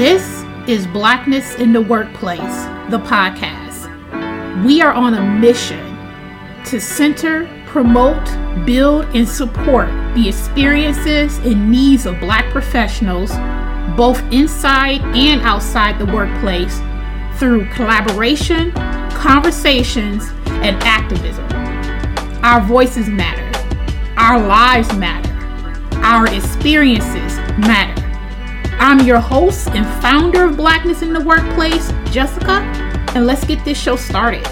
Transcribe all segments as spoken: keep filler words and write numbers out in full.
This is Blackness in the Workplace, the podcast. We are on a mission to center, promote, build, and support the experiences and needs of Black professionals, both inside and outside the workplace, through collaboration, conversations, and activism. Our voices matter. Our lives matter. Our experiences matter. I'm your host and founder of Blackness in the Workplace, Jessica, and let's get this show started.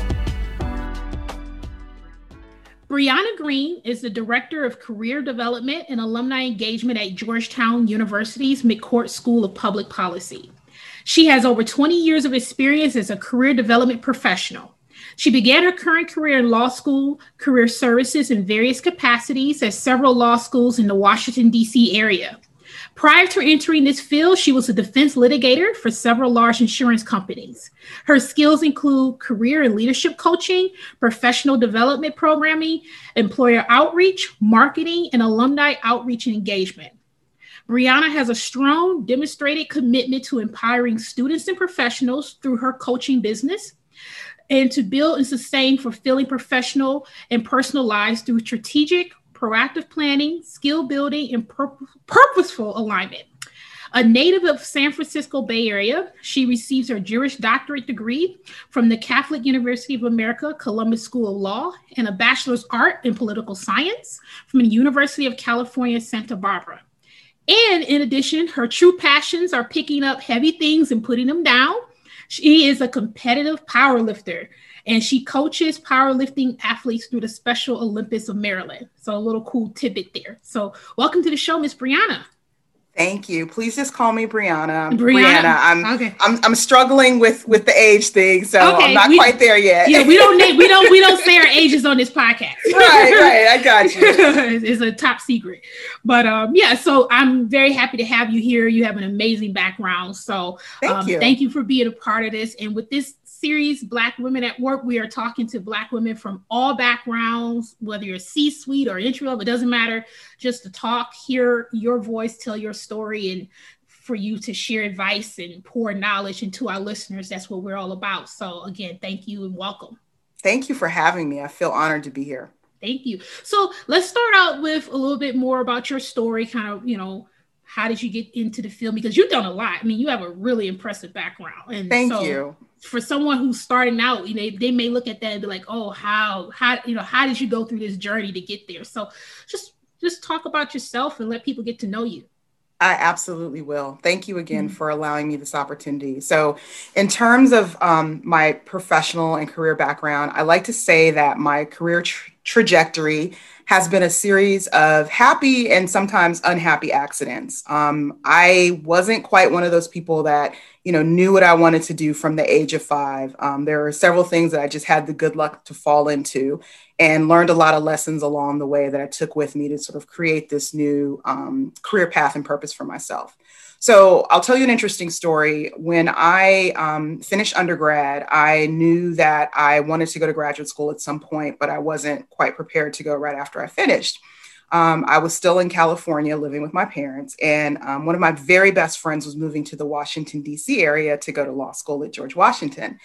Brianna Green is the Director of Career Development and Alumni Engagement at Georgetown University's McCourt School of Public Policy. She has over twenty years of experience as a career development professional. She began her current career in law school, career services in various capacities at several law schools in the Washington, D C area. Prior to entering this field, she was a defense litigator for several large insurance companies. Her skills include career and leadership coaching, professional development programming, employer outreach, marketing, and alumni outreach and engagement. Brianna has a strong, demonstrated commitment to empowering students and professionals through her coaching business, and to build and sustain fulfilling professional and personal lives through strategic, proactive planning, skill building, and pur- purposeful alignment. A native of San Francisco Bay Area, she receives her Juris Doctorate degree from the Catholic University of America, Columbus School of Law, and a Bachelor's Art in Political Science from the University of California, Santa Barbara. And in addition, her true passions are picking up heavy things and putting them down. She is a competitive powerlifter, and she coaches powerlifting athletes through the Special Olympics of Maryland. So a little cool tidbit there. So welcome to the show, Miss Brianna. Thank you. Please just call me Brianna. Brianna. Brianna. I'm, okay. I'm I'm struggling with with the age thing, so okay. I'm not we, quite there yet. Yeah, we don't name, we don't we don't say our ages on this podcast. Right, right. I got you. It's a top secret, but um, yeah. So I'm very happy to have you here. You have an amazing background, so thank um, you. Thank you for being a part of this. And with this series, Black Women at Work, we are talking to Black women from all backgrounds, whether you're C-suite or entry level, it doesn't matter, just to talk, hear your voice, tell your story, and for you to share advice and pour knowledge into our listeners. That's what we're all about. So again, thank you and welcome. Thank you for having me. I feel honored to be here. Thank you. So let's start out with a little bit more about your story, kind of, you know, how did you get into the field? Because you've done a lot. I mean, you have a really impressive background. And thank so, you. For someone who's starting out, you know, they may look at that and be like, oh, how, how, you know, how did you go through this journey to get there? So just, just talk about yourself and let people get to know you. I absolutely will. Thank you again mm-hmm. for allowing me this opportunity. So in terms of um, my professional and career background, I like to say that my career tra- trajectory has been a series of happy and sometimes unhappy accidents. Um, I wasn't quite one of those people that, you know, knew what I wanted to do from the age of five. Um, there are several things that I just had the good luck to fall into and learned a lot of lessons along the way that I took with me to sort of create this new um, career path and purpose for myself. So I'll tell you an interesting story. When I um, finished undergrad, I knew that I wanted to go to graduate school at some point, but I wasn't quite prepared to go right after I finished. Um, I was still in California living with my parents, and um, one of my very best friends was moving to the Washington, D C area to go to law school at George Washington.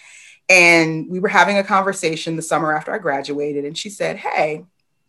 And we were having a conversation the summer after I graduated, and she said, hey,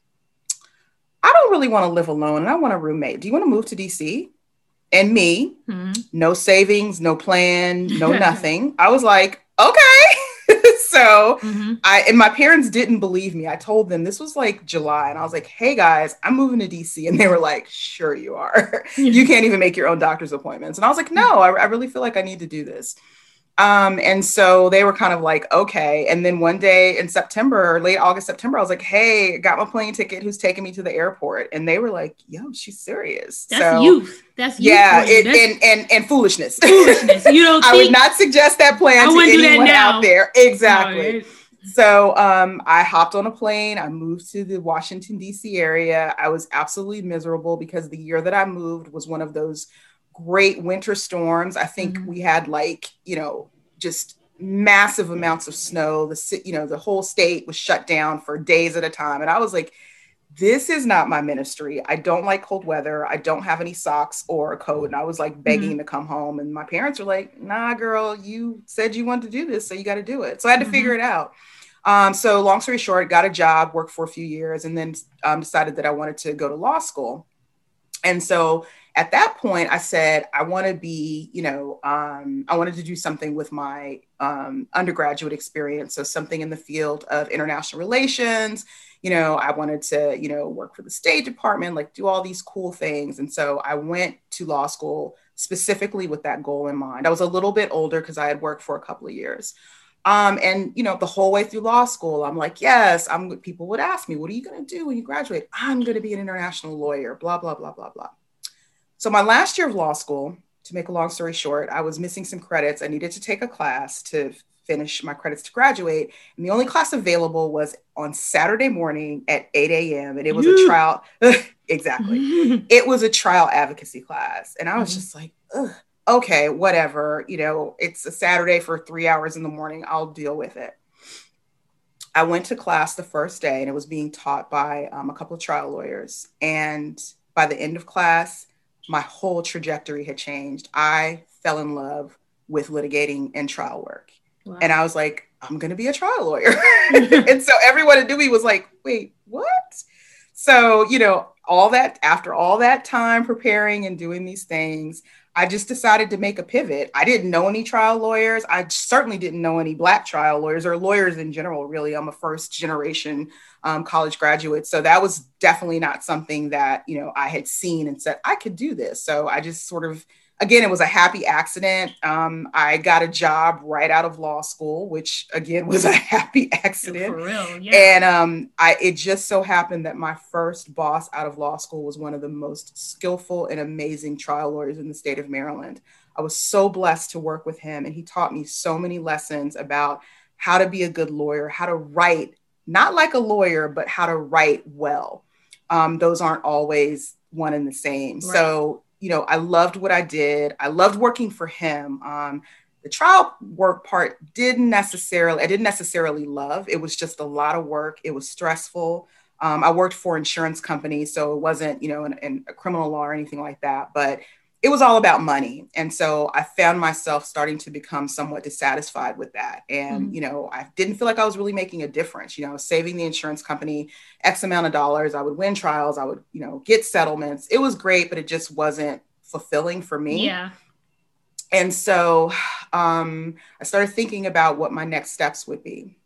I don't really want to live alone, and I want a roommate. Do you want to move to D C? And me, mm-hmm. no savings, no plan, no nothing. I was like, okay. so mm-hmm. I, and my parents didn't believe me. I told them this was like July, and I was like, hey guys, I'm moving to D C. And they were like, sure you are. You can't even make your own doctor's appointments. And I was like, no, I, I really feel like I need to do this. Um, and so they were kind of like, okay. And then one day in September, late August, September, I was like, hey, got my plane ticket. Who's taking me to the airport? And they were like, yo, she's serious. That's so, youth. That's youth. Yeah. It, That's and, and, and foolishness. Foolishness. You don't I think- would not suggest that plan I to anyone that out there. Exactly. No, so um, I hopped on a plane. I moved to the Washington, D C area. I was absolutely miserable because the year that I moved was one of those great winter storms. I think mm-hmm. we had like, you know, just massive amounts of snow. The, you know, the whole state was shut down for days at a time. And I was like this is not my ministry. I don't like cold weather. I don't have any socks or a coat. And I was like begging mm-hmm. to come home. And my parents were like, nah, girl, you said you wanted to do this, so you got to do it. So I had to mm-hmm. figure it out. Um, so long story short, got a job, worked for a few years, and then um, decided that I wanted to go to law school. And so at that point, I said, I want to be, you know, um, I wanted to do something with my um, undergraduate experience. So something in the field of international relations. You know, I wanted to, you know, work for the State Department, like do all these cool things. And so I went to law school specifically with that goal in mind. I was a little bit older because I had worked for a couple of years. Um, and, you know, the whole way through law school, I'm like, yes, I'm, people would ask me, what are you going to do when you graduate? I'm going to be an international lawyer, blah, blah, blah, blah, blah. So my last year of law school, to make a long story short, I was missing some credits. I needed to take a class to finish my credits to graduate. And the only class available was on Saturday morning at eight a.m. And it was a trial. Exactly. It was a trial advocacy class. And I was mm-hmm. just like, ugh. Okay, whatever, you know, it's a Saturday for three hours in the morning. I'll deal with it. I went to class the first day and it was being taught by um, a couple of trial lawyers. And by the end of class, my whole trajectory had changed. I fell in love with litigating and trial work. Wow. And I was like, I'm going to be a trial lawyer. And so everyone at Dewey was like, wait, what? So, you know, all that, after all that time preparing and doing these things, I just decided to make a pivot. I didn't know any trial lawyers. I certainly didn't know any Black trial lawyers or lawyers in general, really. I'm a first generation um, college graduate. So that was definitely not something that, you know, I had seen and said, I could do this. So I just sort of, again, it was a happy accident. Um, I got a job right out of law school, which again was a happy accident. For real, yeah. And um, I, it just so happened that my first boss out of law school was one of the most skillful and amazing trial lawyers in the state of Maryland. I was so blessed to work with him, and he taught me so many lessons about how to be a good lawyer, how to write, not like a lawyer, but how to write well. Um, those aren't always one and the same. Right. So you know, I loved what I did. I loved working for him. Um, the trial work part didn't necessarily, I didn't necessarily love. It was just a lot of work. It was stressful. Um, I worked for insurance companies, so it wasn't, you know, in, in a criminal law or anything like that, but it was all about money. And so I found myself starting to become somewhat dissatisfied with that. And, mm-hmm. you know, I didn't feel like I was really making a difference. You know, I was saving the insurance company X amount of dollars. I would win trials. I would, you know, get settlements. It was great, but it just wasn't fulfilling for me. Yeah. And so um, I started thinking about what my next steps would be.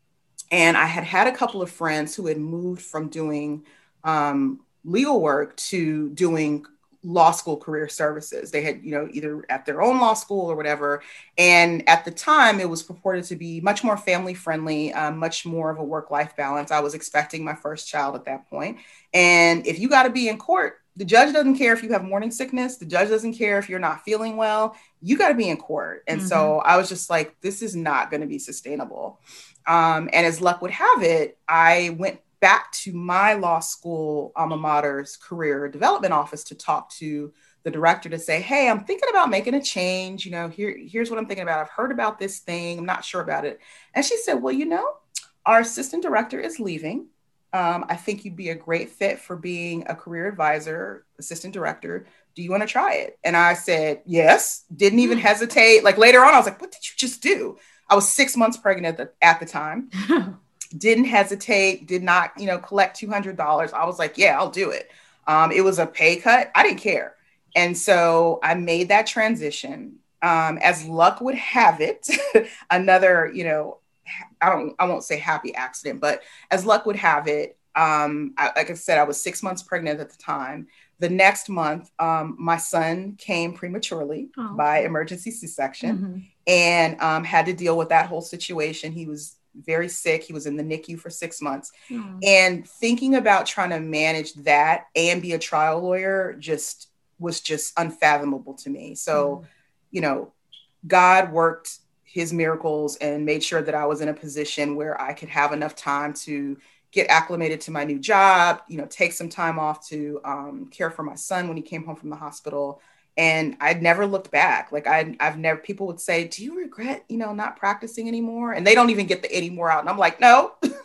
And I had had a couple of friends who had moved from doing um, legal work to doing law school career services. They had, you know, either at their own law school or whatever. And at the time, it was purported to be much more family friendly, um, much more of a work-life balance. I was expecting my first child at that point. And if you got to be in court, the judge doesn't care if you have morning sickness. The judge doesn't care if you're not feeling well. You got to be in court. And mm-hmm. so I was just like, this is not going to be sustainable. Um, and as luck would have it, I went back to my law school alma mater's career development office to talk to the director to say, hey, I'm thinking about making a change. You know, here, here's what I'm thinking about. I've heard about this thing. I'm not sure about it. And she said, well, you know, our assistant director is leaving. Um, I think you'd be a great fit for being a career advisor, assistant director. Do you want to try it? And I said, yes, didn't even hesitate. Like later on, I was like, what did you just do? I was six months pregnant at the, at the time. Didn't hesitate, did not, you know, collect two hundred dollars. I was like, yeah, I'll do it. Um, it was a pay cut. I didn't care. And so I made that transition. Um, as luck would have it, another, you know, I don't, I won't say happy accident, but as luck would have it, um, I, like I said, I was six months pregnant at the time. The next month, um, my son came prematurely oh. by emergency C-section mm-hmm. and um, had to deal with that whole situation. He was very sick. He was in the N I C U for six months. Mm. And thinking about trying to manage that and be a trial lawyer just was just unfathomable to me. So, mm. you know, God worked his miracles and made sure that I was in a position where I could have enough time to get acclimated to my new job, you know, take some time off to um, care for my son when he came home from the hospital. And I'd never looked back. Like I, I've never, people would say, do you regret, you know, not practicing anymore? And they don't even get the anymore out. And I'm like, no,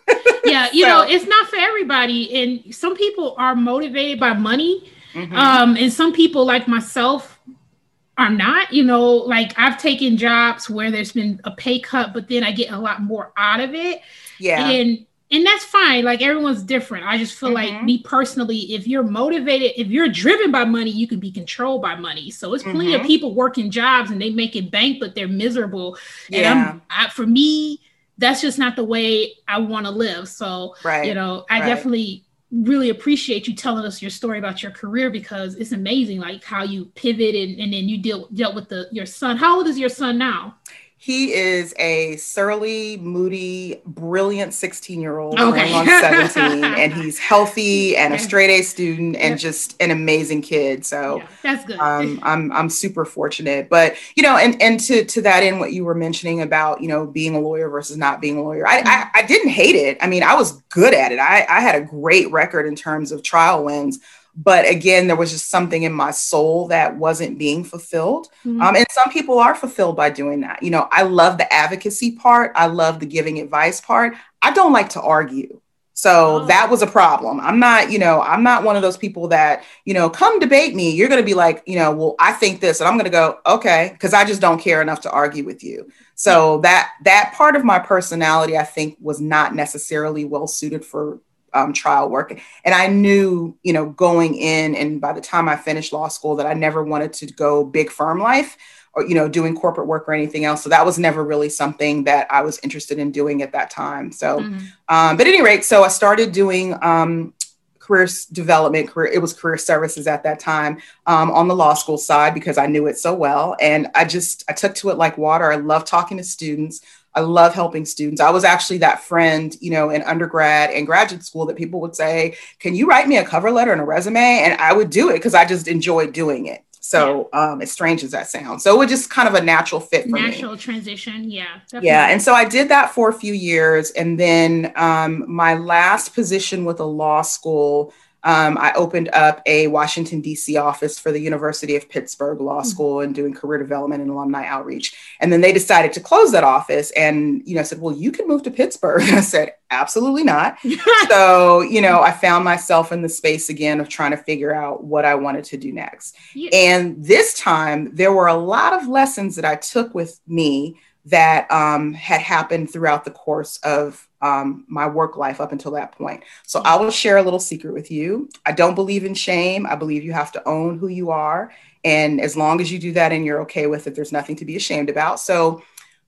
Yeah, you So, know, it's not for everybody. And some people are motivated by money. mm-hmm. Um, and some people like myself are not, you know, like I've taken jobs where there's been a pay cut, but then I get a lot more out of it. Yeah. And and that's fine. Like everyone's different. I just feel Mm-hmm. like me personally, if you're motivated, if you're driven by money, you can be controlled by money. So it's plenty Mm-hmm. of people working jobs and they make it bank, but they're miserable. And Yeah. I'm I, for me, that's just not the way I want to live. So, Right. you know, I Right. definitely really appreciate you telling us your story about your career, because it's amazing, like how you pivoted and, and then you deal, dealt with the your son. How old is your son now? He is a surly, moody, brilliant sixteen-year-old Okay. going on seventeen, and he's healthy and a Yeah. straight A student and Yep. just an amazing kid. So Yeah, that's good. um, I'm I'm super fortunate. But you know, and and to to that end, what you were mentioning about you know being a lawyer versus not being a lawyer, I Mhm. I, I didn't hate it. I mean, I was good at it. I I had a great record in terms of trial wins. But again, there was just something in my soul that wasn't being fulfilled. Mhm. Um, and some people are fulfilled by doing that. You know, I love the advocacy part. I love the giving advice part. I don't like to argue. So Oh. that was a problem. I'm not, you know, I'm not one of those people that, you know, come debate me. You're going to be like, you know, well, I think this, and I'm going to go, okay, because I just don't care enough to argue with you. So that that part of my personality, I think, was not necessarily well suited for Um, trial work. And I knew, you know, going in and by the time I finished law school that I never wanted to go big firm life or, you know, doing corporate work or anything else. So that was never really something that I was interested in doing at that time. So, mm-hmm. um, but at any rate, so I started doing um, career development, career, it was career services at that time um, on the law school side because I knew it so well. And I just, I took to it like water. I love talking to students. I love helping students. I was actually that friend, you know, in undergrad and graduate school that people would say, can you write me a cover letter and a resume? And I would do it because I just enjoyed doing it. So yeah. um, as strange as that sounds. So it was just kind of a natural fit for natural me. Natural transition. Yeah. Definitely. Yeah. And so I did that for a few years. And then um, my last position with a law school, Um, I opened up a Washington, D C office for the University of Pittsburgh Law School and doing career development and alumni outreach. And then they decided to close that office and, you know, said, well, you can move to Pittsburgh. And I said, absolutely not. So, you know, I found myself in the space again of trying to figure out what I wanted to do next. Yeah. And this time there were a lot of lessons that I took with me that um, had happened throughout the course of um, my work life up until that point. So I will share a little secret with you. I don't believe in shame. I believe you have to own who you are. And as long as you do that and you're okay with it, there's nothing to be ashamed about. So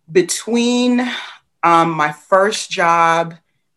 between um, my first job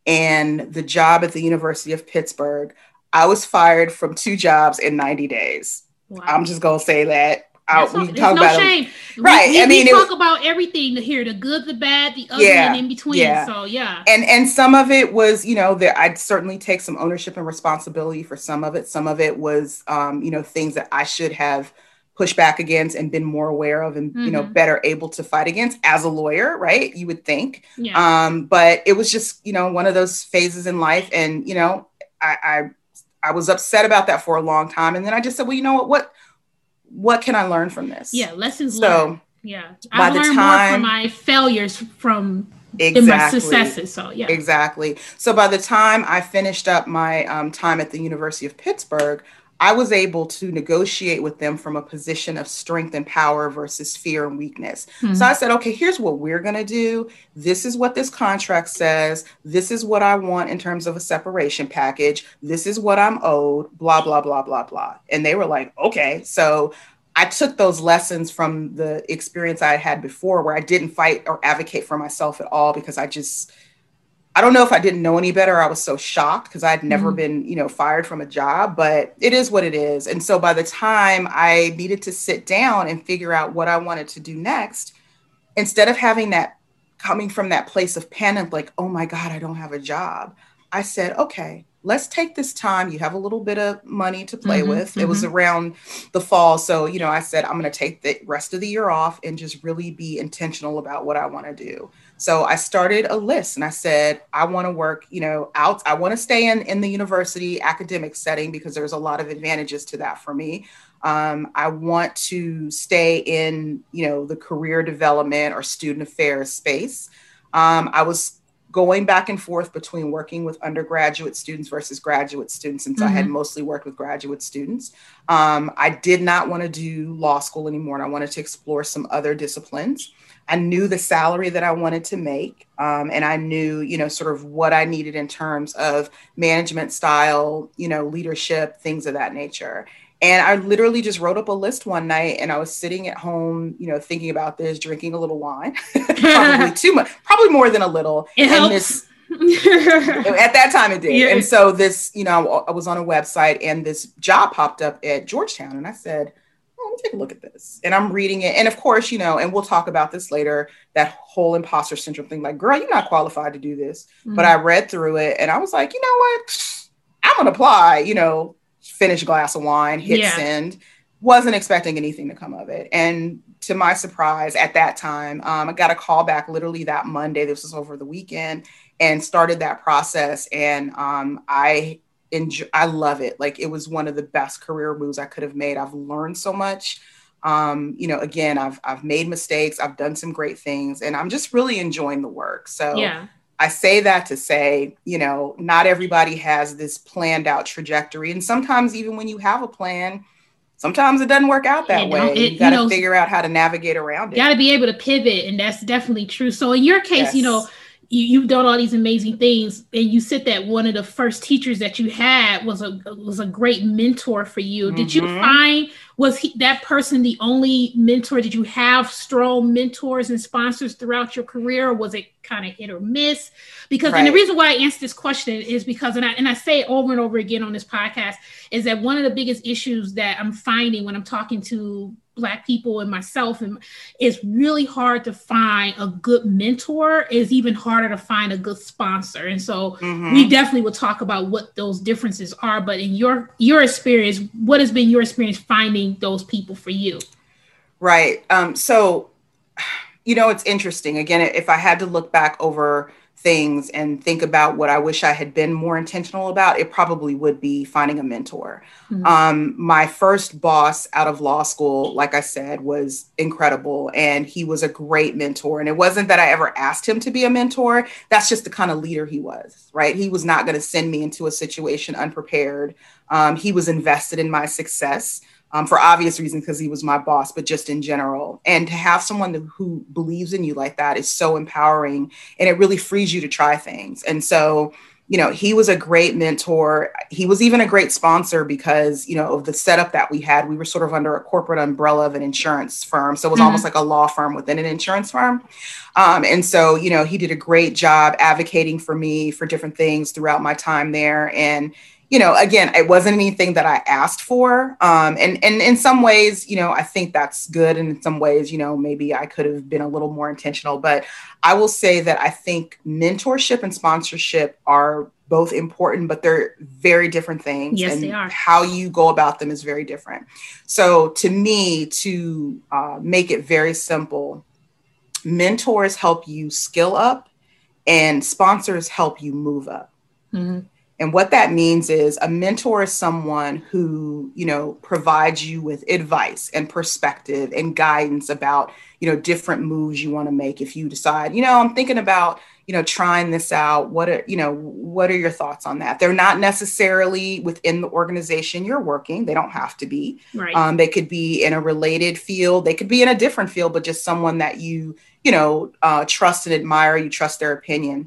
and the job at the University of Pittsburgh, I was fired from two jobs in ninety days. Wow. I'm just going to say that. That's we no, talk no about shame. It. Right. We, we, I mean, we talk was, about everything here, the good, the bad, the ugly, yeah, and in between. Yeah. So yeah. And and some of it was, you know, that I'd certainly take some ownership and responsibility for some of it. Some of it was, um, you know, things that I should have pushed back against and been more aware of and, mm-hmm. you know, better able to fight against as a lawyer, right? You would think. Yeah. Um, but it was just, you know, one of those phases in life. And, you know, I, I I was upset about that for a long time. And then I just said, well, you know what, what what can I learn from this? Yeah, lessons so, learned. Yeah, I learned more from my failures from exactly, my successes. So yeah, exactly. So by the time I finished up my um, time at the University of Pittsburgh, I was able to negotiate with them from a position of strength and power versus fear and weakness. Mm-hmm. So I said, okay, here's what we're going to do. This is what this contract says. This is what I want in terms of a separation package. This is what I'm owed, blah, blah, blah, blah, blah. And they were like, okay. So I took those lessons from the experience I had before where I didn't fight or advocate for myself at all because I just, I don't know if I didn't know any better. I was so shocked because I'd never mm. been, you know, fired from a job, but it is what it is. And so by the time I needed to sit down and figure out what I wanted to do next, instead of having that coming from that place of panic, like, oh my God, I don't have a job, I said, okay, let's take this time. You have a little bit of money to play mm-hmm, with. Mm-hmm. It was around the fall. So, you know, I said, I'm going to take the rest of the year off and just really be intentional about what I want to do. So I started a list and I said, I want to work, you know, out. I want to stay in, in the university academic setting because there's a lot of advantages to that for me. Um, I want to stay in, you know, the career development or student affairs space. Um, I was going back and forth between working with undergraduate students versus graduate students, since mm-hmm. I had mostly worked with graduate students. Um, I did not want to do law school anymore, and I wanted to explore some other disciplines. I knew the salary that I wanted to make, um, and I knew, you know, sort of what I needed in terms of management style, you know, leadership, things of that nature. And I literally just wrote up a list one night, and I was sitting at home, you know, thinking about this, drinking a little wine, probably too much, probably more than a little. It and helps. This, at that time it did. Yeah. And so this, you know, I was on a website, and this job popped up at Georgetown, and I said, oh, let me take a look at this. And I'm reading it. And of course, you know, and we'll talk about this later, that whole imposter syndrome thing, like, girl, you're not qualified to do this. Mm-hmm. But I read through it, and I was like, you know what, I'm going to apply, you know, finish a glass of wine, hit yeah. send, wasn't expecting anything to come of it. And to my surprise, at that time, um, I got a call back literally that Monday. This was over the weekend, and started that process. And um, I enjoy, I love it. Like, it was one of the best career moves I could have made. I've learned so much. Um, you know, again, I've, I've made mistakes. I've done some great things, and I'm just really enjoying the work. So yeah. I say that to say, you know, not everybody has this planned out trajectory. And sometimes even when you have a plan, sometimes it doesn't work out that way. It, you got to figure out how to navigate around it. Got to be able to pivot. And that's definitely true. So in your case, yes. you know, you, you've done all these amazing things, and you said that one of the first teachers that you had was a was a great mentor for you. Mm-hmm. Did you find, was he, that person the only mentor? Did you have strong mentors and sponsors throughout your career, or was it kind of hit or miss? Because, right. and the reason why I answer this question is because, and I, and I say it over and over again on this podcast, is that one of the biggest issues that I'm finding when I'm talking to Black people and myself, and it's really hard to find a good mentor. Is even harder to find a good sponsor. And so mm-hmm. we definitely will talk about what those differences are. But in your your experience, what has been your experience finding those people for you? Right. Um, so, you know, it's interesting. Again, if I had to look back over things and think about what I wish I had been more intentional about, it probably would be finding a mentor. Mm-hmm. Um, my first boss out of law school, like I said, was incredible. And he was a great mentor. And it wasn't that I ever asked him to be a mentor. That's just the kind of leader he was, right? He was not going to send me into a situation unprepared. Um, he was invested in my success. Um, for obvious reasons, because he was my boss, but just in general. And to have someone who, who believes in you like that is so empowering, and it really frees you to try things. And so, you know, he was a great mentor. He was even a great sponsor because, you know, of the setup that we had. We were sort of under a corporate umbrella of an insurance firm. So it was mm-hmm. almost like a law firm within an insurance firm. Um, and so, you know, he did a great job advocating for me for different things throughout my time there. And you know, again, it wasn't anything that I asked for. Um, and, and in some ways, you know, I think that's good. And in some ways, you know, maybe I could have been a little more intentional. But I will say that I think mentorship and sponsorship are both important, but they're very different things. Yes, and they are. How you go about them is very different. So to me, to uh, make it very simple, mentors help you skill up and sponsors help you move up. Mm-hmm. And what that means is a mentor is someone who, you know, provides you with advice and perspective and guidance about, you know, different moves you want to make. If you decide, you know, I'm thinking about, you know, trying this out. What are, you know, what are your thoughts on that? They're not necessarily within the organization you're working. They don't have to be. Right. Um, they could be in a related field. They could be in a different field, but just someone that you, you know, uh, trust and admire. You trust their opinion.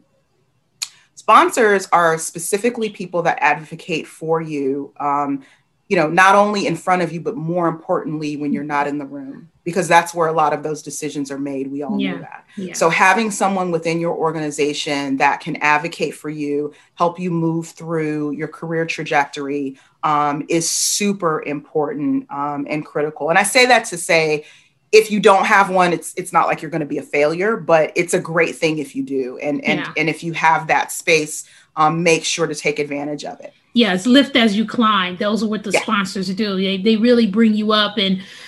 Sponsors are specifically people that advocate for you, um, you know, not only in front of you, but more importantly, when you're not in the room, because that's where a lot of those decisions are made. We all yeah. know that. Yeah. So having someone within your organization that can advocate for you, help you move through your career trajectory um, is super important um, and critical. And I say that to say, if you don't have one, it's it's not like you're going to be a failure, but it's a great thing if you do. And and, yeah. and if you have that space, um, make sure to take advantage of it. Yes, lift as you climb. Those are what the yeah. sponsors do. They, they really bring you up. And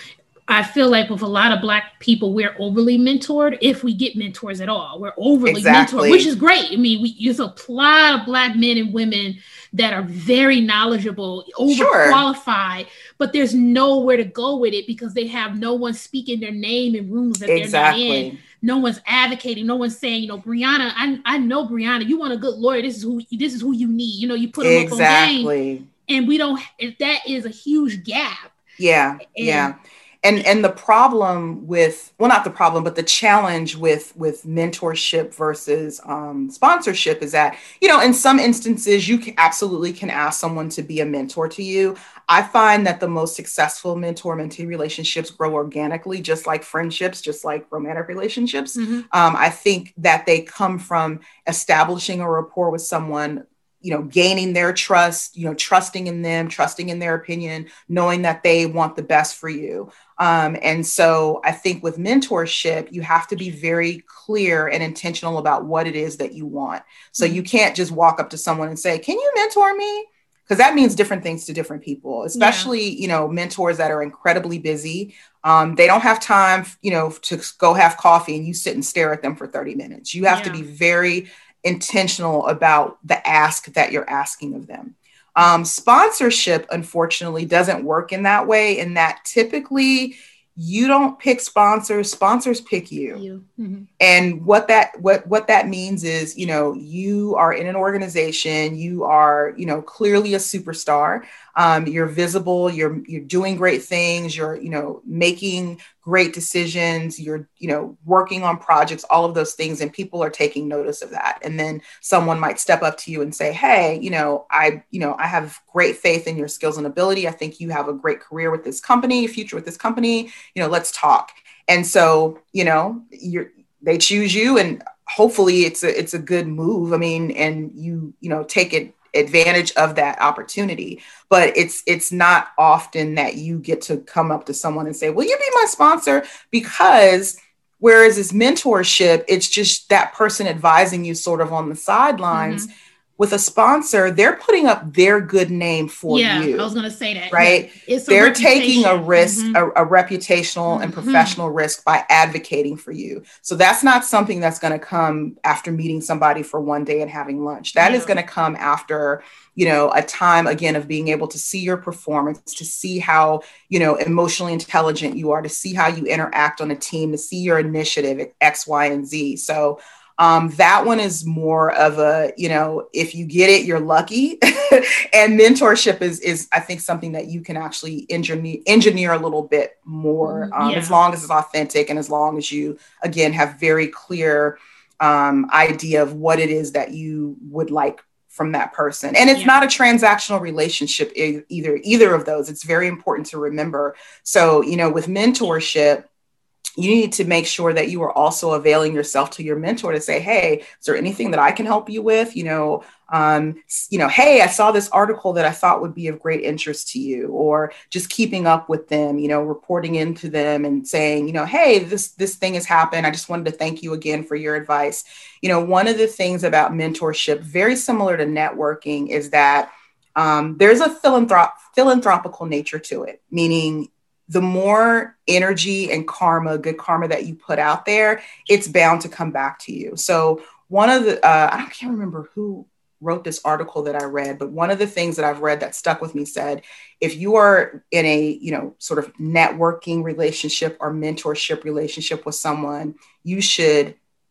I feel like with a lot of Black people, we're overly mentored, if we get mentors at all. We're overly exactly. mentored, which is great. I mean, we there's a lot of Black men and women that are very knowledgeable, overqualified, sure. but there's nowhere to go with it because they have no one speaking their name in rooms that exactly. they're not in. No one's advocating. No one's saying, you know, Brianna, I I know Brianna, you want a good lawyer. This is who this is who you need. You know, you put them exactly. up on game, and we don't. That is a huge gap. Yeah, and, yeah. And and the problem with, well, not the problem, but the challenge with with mentorship versus um, sponsorship is that, you know, in some instances, you can, absolutely can ask someone to be a mentor to you. I find that the most successful mentor-mentee relationships grow organically, just like friendships, just like romantic relationships. Mm-hmm. Um, I think that they come from establishing a rapport with someone, you know, gaining their trust, you know, trusting in them, trusting in their opinion, knowing that they want the best for you. Um, and so I think with mentorship, you have to be very clear and intentional about what it is that you want. So you can't just walk up to someone and say, can you mentor me? Because that means different things to different people, especially, yeah. you know, mentors that are incredibly busy. Um, they don't have time, you know, to go have coffee and you sit and stare at them for thirty minutes. You have yeah. to be very intentional about the ask that you're asking of them. Um, sponsorship, unfortunately, doesn't work in that way, in that typically you don't pick sponsors, sponsors pick you. you. Mm-hmm. And what that what what that means is, you know, you are in an organization, you are, you know, clearly a superstar. Um, you're visible, you're you're doing great things, you're, you know, making great decisions, you're, you know, working on projects, all of those things, and people are taking notice of that. And then someone might step up to you and say, hey, you know, I, you know, I have great faith in your skills and ability. I think you have a great career with this company, future with this company, you know, let's talk. And so, you know, you're, they choose you, and hopefully it's a, it's a good move. I mean, and you, you know, take it advantage of that opportunity, but it's it's not often that you get to come up to someone and say, will you be my sponsor? Because whereas it's mentorship, it's just that person advising you sort of on the sidelines. Mm-hmm. With a sponsor, they're putting up their good name for yeah, you. I was going to say that. Right? Yeah. It's they're taking a risk, mm-hmm. a, a reputational mm-hmm. and professional risk by advocating for you. So that's not something that's going to come after meeting somebody for one day and having lunch. That yeah. is going to come after, you know, a time, again, of being able to see your performance, to see how, you know, emotionally intelligent you are, to see how you interact on a team, to see your initiative, X, Y, and Z. So Um, that one is more of a, you know, if you get it, you're lucky. And mentorship is, is, I think, something that you can actually engineer, engineer a little bit more, um, yeah. as long as it's authentic and as long as you, again, have very clear um, idea of what it is that you would like from that person. And it's yeah. not a transactional relationship e- either, either of those. It's very important to remember. So, you know, with mentorship, you need to make sure that you are also availing yourself to your mentor to say, hey, is there anything that I can help you with? You know, um, you know, hey, I saw this article that I thought would be of great interest to you, or just keeping up with them, you know, reporting into them and saying, you know, hey, this, this thing has happened. I just wanted to thank you again for your advice. You know, one of the things about mentorship, very similar to networking, is that um, there's a philanthrop- philanthropical nature to it, meaning the more energy and karma, good karma that you put out there, it's bound to come back to you. So one of the, uh, I can't remember who wrote this article that I read, but one of the things that I've read that stuck with me said, if you are in a, you know, sort of networking relationship or mentorship relationship with someone, you should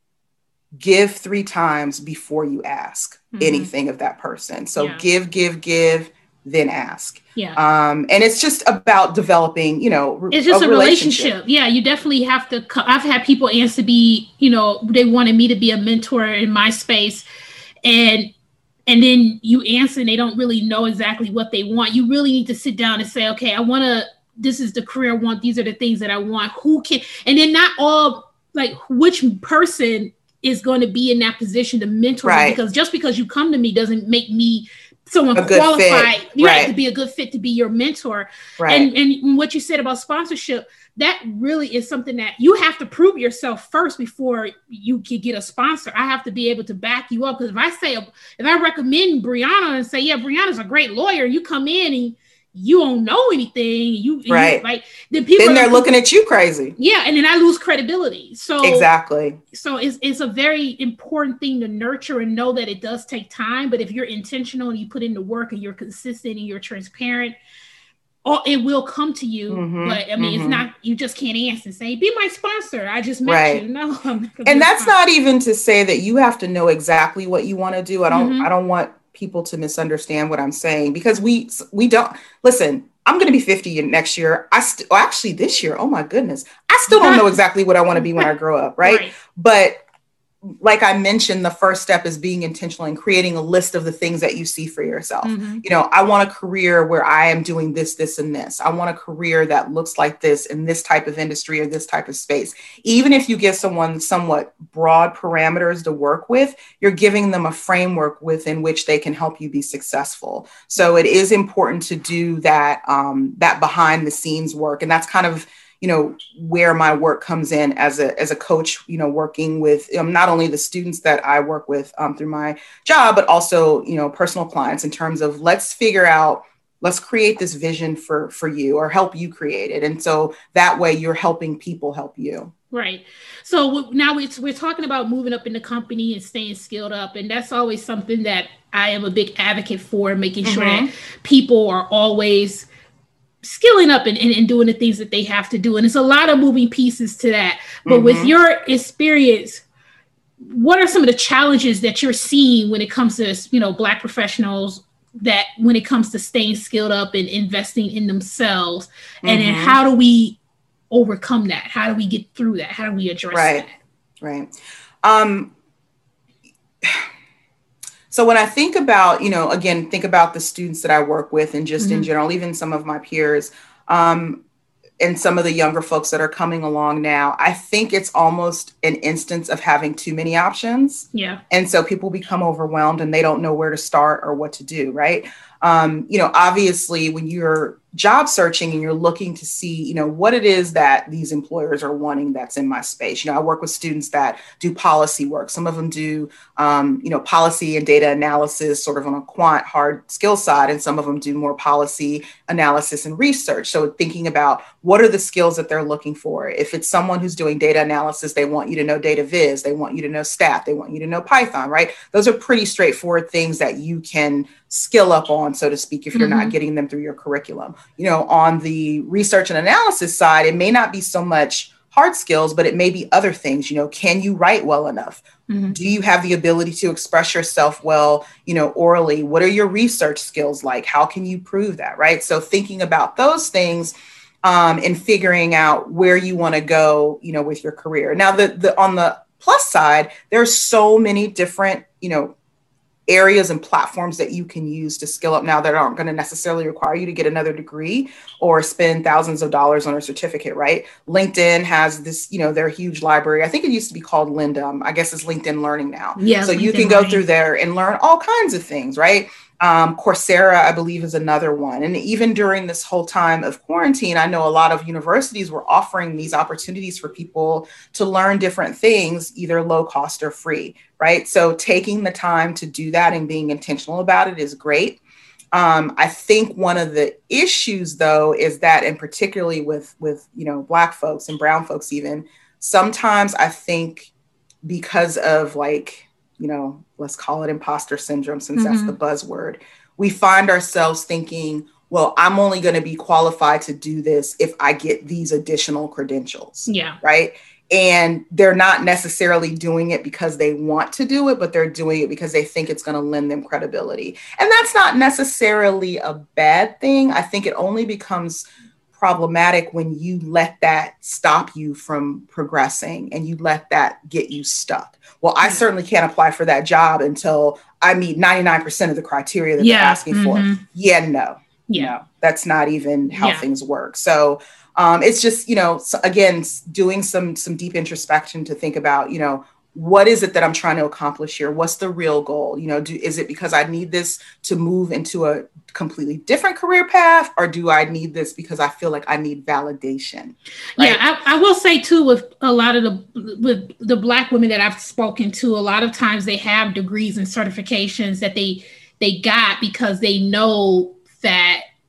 give three times before you ask mm-hmm. anything of that person. So yeah. give, give, give, then ask. Yeah. Um, and it's just about developing, you know, it's just a, a relationship. relationship. Yeah. You definitely have to, co- I've had people ask to be, you know, they wanted me to be a mentor in my space, and, and then you answer and they don't really know exactly what they want. You really need to sit down and say, okay, I want to, this is the career I want. These are the things that I want. Who can, and then not all, like, which person is going to be in that position to mentor right. me, because just because you come to me doesn't make me someone qualified right, right. to be a good fit to be your mentor. Right. And and what you said about sponsorship, that really is something that you have to prove yourself first before you can get a sponsor. I have to be able to back you up, because if I say, if I recommend Brianna and say, yeah, Brianna's a great lawyer, you come in and you don't know anything. You, right. You, like then people then they're looking at you crazy. Yeah, and then I lose credibility. So exactly. So it's it's a very important thing to nurture and know that it does take time. But if you're intentional and you put in the work and you're consistent and you're transparent, oh, it will come to you. Mm-hmm, but I mean, mm-hmm. it's not, you just can't answer and say, be my sponsor. I just met right. you. No, I'm not and that's sponsor. Not even to say that you have to know exactly what you want to do. I don't, mm-hmm. I don't want people to misunderstand what I'm saying, because we, we don't listen. I'm going to be fifty next year. I st- well, actually this year. Oh my goodness. I still don't know exactly what I want to be when I grow up. Right? right. But like I mentioned, the first step is being intentional and creating a list of the things that you see for yourself. Mm-hmm. You know, I want a career where I am doing this, this, and this. I want a career that looks like this in this type of industry or this type of space. Even if you give someone somewhat broad parameters to work with, you're giving them a framework within which they can help you be successful. So it is important to do that, um, that behind the scenes work. And that's kind of, you know, where my work comes in as a as a coach, you know, working with um, not only the students that I work with um, through my job, but also, you know, personal clients in terms of let's figure out, let's create this vision for for you or help you create it. And so that way you're helping people help you. Right. So now it's, we're talking about moving up in the company and staying skilled up. And that's always something that I am a big advocate for, making sure mm-hmm. that people are always skilling up and, and, and doing the things that they have to do. And it's a lot of moving pieces to that. But mm-hmm. with your experience, what are some of the challenges that you're seeing when it comes to, you know, Black professionals, that when it comes to staying skilled up and investing in themselves? Mm-hmm. And then how do we overcome that? How do we get through that? How do we address right. that? Right. Um, So when I think about, you know, again, think about the students that I work with and just mm-hmm. in general, even some of my peers um, and some of the younger folks that are coming along now, I think it's almost an instance of having too many options. Yeah. And so people become overwhelmed and they don't know where to start or what to do. Right. Um, you know, obviously, when you're job searching and you're looking to see, you know, what it is that these employers are wanting that's in my space. You know, I work with students that do policy work. Some of them do, um, you know, policy and data analysis sort of on a quant hard skill side, and some of them do more policy analysis and research. So thinking about what are the skills that they're looking for. If it's someone who's doing data analysis, they want you to know data viz, they want you to know stat, they want you to know Python, right? Those are pretty straightforward things that you can skill up on, so to speak, if you're mm-hmm. not getting them through your curriculum. You know, on the research and analysis side, it may not be so much hard skills, but it may be other things. You know, can you write well enough? Mm-hmm. Do you have the ability to express yourself well, you know, orally? What are your research skills like? How can you prove that, right? So thinking about those things um, and figuring out where you want to go, you know, with your career. Now, the, the on the plus side, there's so many different, you know, areas and platforms that you can use to skill up now that aren't going to necessarily require you to get another degree or spend thousands of dollars on a certificate, right? LinkedIn has this, you know, their huge library. I think it used to be called Lindum. I guess it's LinkedIn Learning now. Yeah, so LinkedIn you can go Learning. through there and learn all kinds of things, right? Um, Coursera, I believe, is another one. And even during this whole time of quarantine, I know a lot of universities were offering these opportunities for people to learn different things, either low cost or free, right? So taking the time to do that and being intentional about it is great. Um, I think one of the issues, though, is that, and particularly with, with, you know, Black folks and brown folks, even sometimes I think because of like, you know, let's call it imposter syndrome, since mm-hmm. that's the buzzword, we find ourselves thinking, well, I'm only going to be qualified to do this if I get these additional credentials. Yeah. Right. And they're not necessarily doing it because they want to do it, but they're doing it because they think it's going to lend them credibility. And that's not necessarily a bad thing. I think it only becomes problematic when you let that stop you from progressing and you let that get you stuck. Well, I certainly can't apply for that job until I meet ninety-nine percent of the criteria that yeah. they're asking mm-hmm. for. Yeah, no, yeah. no, that's not even how yeah. things work. So um, it's just, you know, so again, doing some some deep introspection to think about, you know, what is it that I'm trying to accomplish here? What's the real goal? You know, do, is it because I need this to move into a completely different career path, or do I need this because I feel like I need validation? Right? Yeah, I, I will say too, with a lot of the with the Black women that I've spoken to, a lot of times they have degrees and certifications that they they got because they know that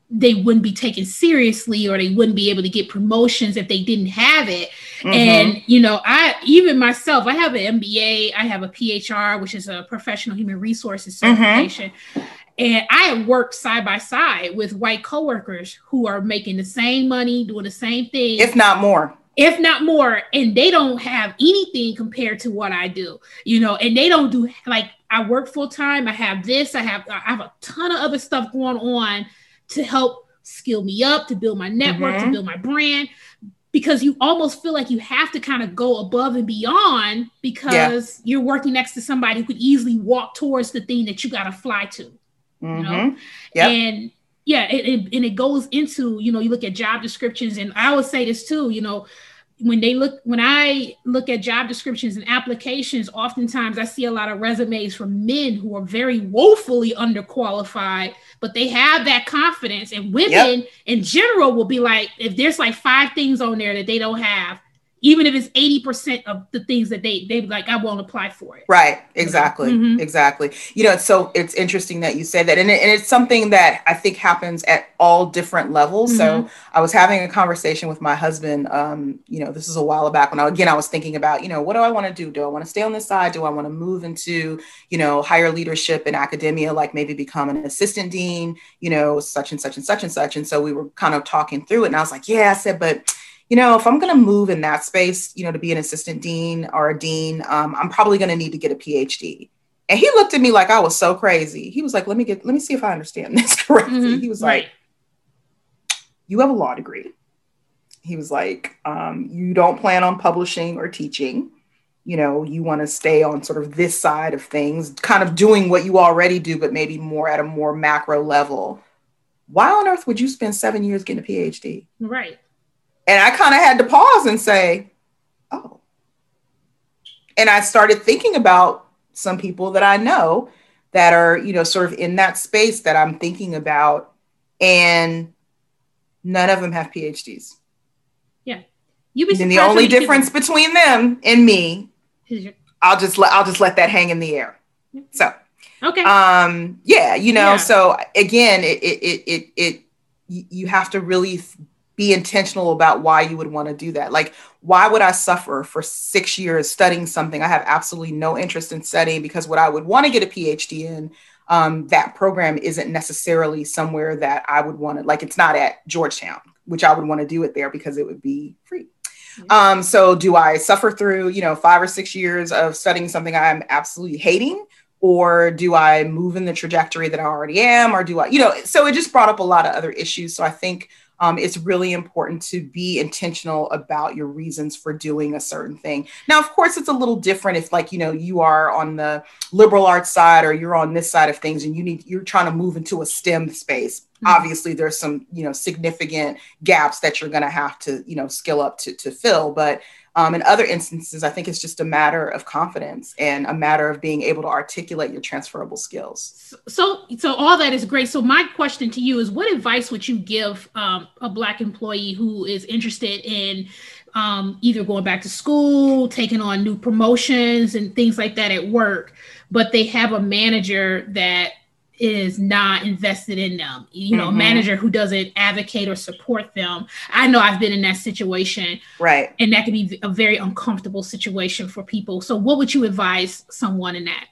they wouldn't be taken seriously, or they wouldn't be able to get promotions if they didn't have it. Mm-hmm. And, you know, I, even myself, I have an M B A, I have a P H R, which is a professional human resources certification. Mm-hmm. And I have worked side by side with white coworkers who are making the same money, doing the same thing. If not more. If not more. And they don't have anything compared to what I do, you know, and they don't do, like, I work full time. I have this, I have, I have a ton of other stuff going on to help skill me up, to build my network, mm-hmm. to build my brand, because you almost feel like you have to kind of go above and beyond because yeah. you're working next to somebody who could easily walk towards the thing that you got to fly to, mm-hmm. you know? Yep. And yeah, it, it, and it goes into, you know, you look at job descriptions, and I would say this too, you know, when they look, when I look at job descriptions and applications, oftentimes I see a lot of resumes from men who are very woefully underqualified, but they have that confidence. And women yep. in general will be like, if there's like five things on there that they don't have, even if it's eighty percent of the things that they, they like, I won't apply for it. Right. Exactly. Mm-hmm. Exactly. You know, so it's interesting that you say that. And, it, and it's something that I think happens at all different levels. Mm-hmm. So I was having a conversation with my husband, um, you know, this is a while back when I, again, I was thinking about, you know, what do I want to do? Do I want to stay on this side? Do I want to move into, you know, higher leadership in academia, like maybe become an assistant dean, you know, such and such and such and such. And so we were kind of talking through it, and I was like, yeah, I said, but you know, if I'm going to move in that space, you know, to be an assistant dean or a dean, um, I'm probably going to need to get a P H D. And he looked at me like I was so crazy. He was like, let me get, let me see if I understand this correctly. Mm-hmm. He was right. like, you have a law degree. He was like, um, you don't plan on publishing or teaching. You know, you want to stay on sort of this side of things, kind of doing what you already do, but maybe more at a more macro level. Why on earth would you spend seven years getting a P H D? Right. And I kind of had to pause and say, oh. And I started thinking about some people that I know that are, you know, sort of in that space that I'm thinking about, and none of them have P H Ds. Yeah. You be and the only difference between them and me, your- I'll just let I'll just let that hang in the air. So okay. Um, yeah, you know, yeah. so again, it it it it, it you have to really be intentional about why you would want to do that. Like, why would I suffer for six years studying something I have absolutely no interest in studying? Because what I would want to get a P H D in, um, that program isn't necessarily somewhere that I would want to, like, it's not at Georgetown, which I would want to do it there because it would be free. Mm-hmm. Um, so do I suffer through, you know, five or six years of studying something I'm absolutely hating? Or do I move in the trajectory that I already am? Or do I, you know, so it just brought up a lot of other issues. So I think Um, it's really important to be intentional about your reasons for doing a certain thing. Now, of course, it's a little different if, like, you know, you are on the liberal arts side or you're on this side of things and you need, you're trying to move into a STEM space. Mm-hmm. Obviously, there's some, you know, significant gaps that you're going to have to, you know, skill up to, to fill. But Um, in other instances, I think it's just a matter of confidence and a matter of being able to articulate your transferable skills. So, so all that is great. So my question to you is, what advice would you give um, a Black employee who is interested in um, either going back to school, taking on new promotions and things like that at work, but they have a manager that is not invested in them, you know, mm-hmm. a manager who doesn't advocate or support them? I know I've been in that situation. Right. And that can be a very uncomfortable situation for people. So what would you advise someone in that?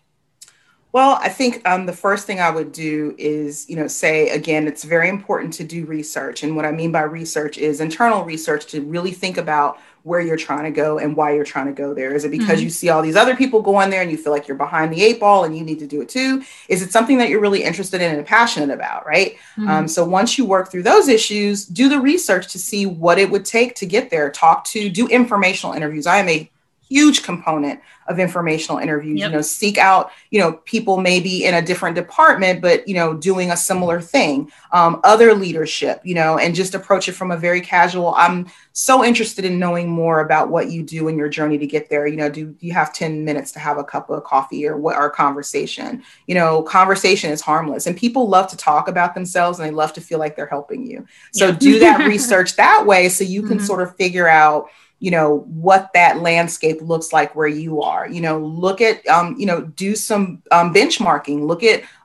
Well, I think um, the first thing I would do is, you know, say, again, it's very important to do research. And what I mean by research is internal research, to really think about where you're trying to go and why you're trying to go there. Is it because mm-hmm. you see all these other people going there and you feel like you're behind the eight ball and you need to do it too? Is it something that you're really interested in and passionate about, right? Mm-hmm. Um, so once you work through those issues, do the research to see what it would take to get there. Talk to, do informational interviews. I am a huge component of informational interviews. Yep. You know, seek out, you know, people maybe in a different department, but, you know, doing a similar thing, um, other leadership, you know, and just approach it from a very casual, I'm so interested in knowing more about what you do in your journey to get there. You know, do, do you have ten minutes to have a cup of coffee or what, or conversation? You know, conversation is harmless and people love to talk about themselves and they love to feel like they're helping you. So yeah. do that research that way so you can mm-hmm. sort of figure out, you know, what that landscape looks like where you are. You know, look at, um, you know, do some um, benchmarking, look at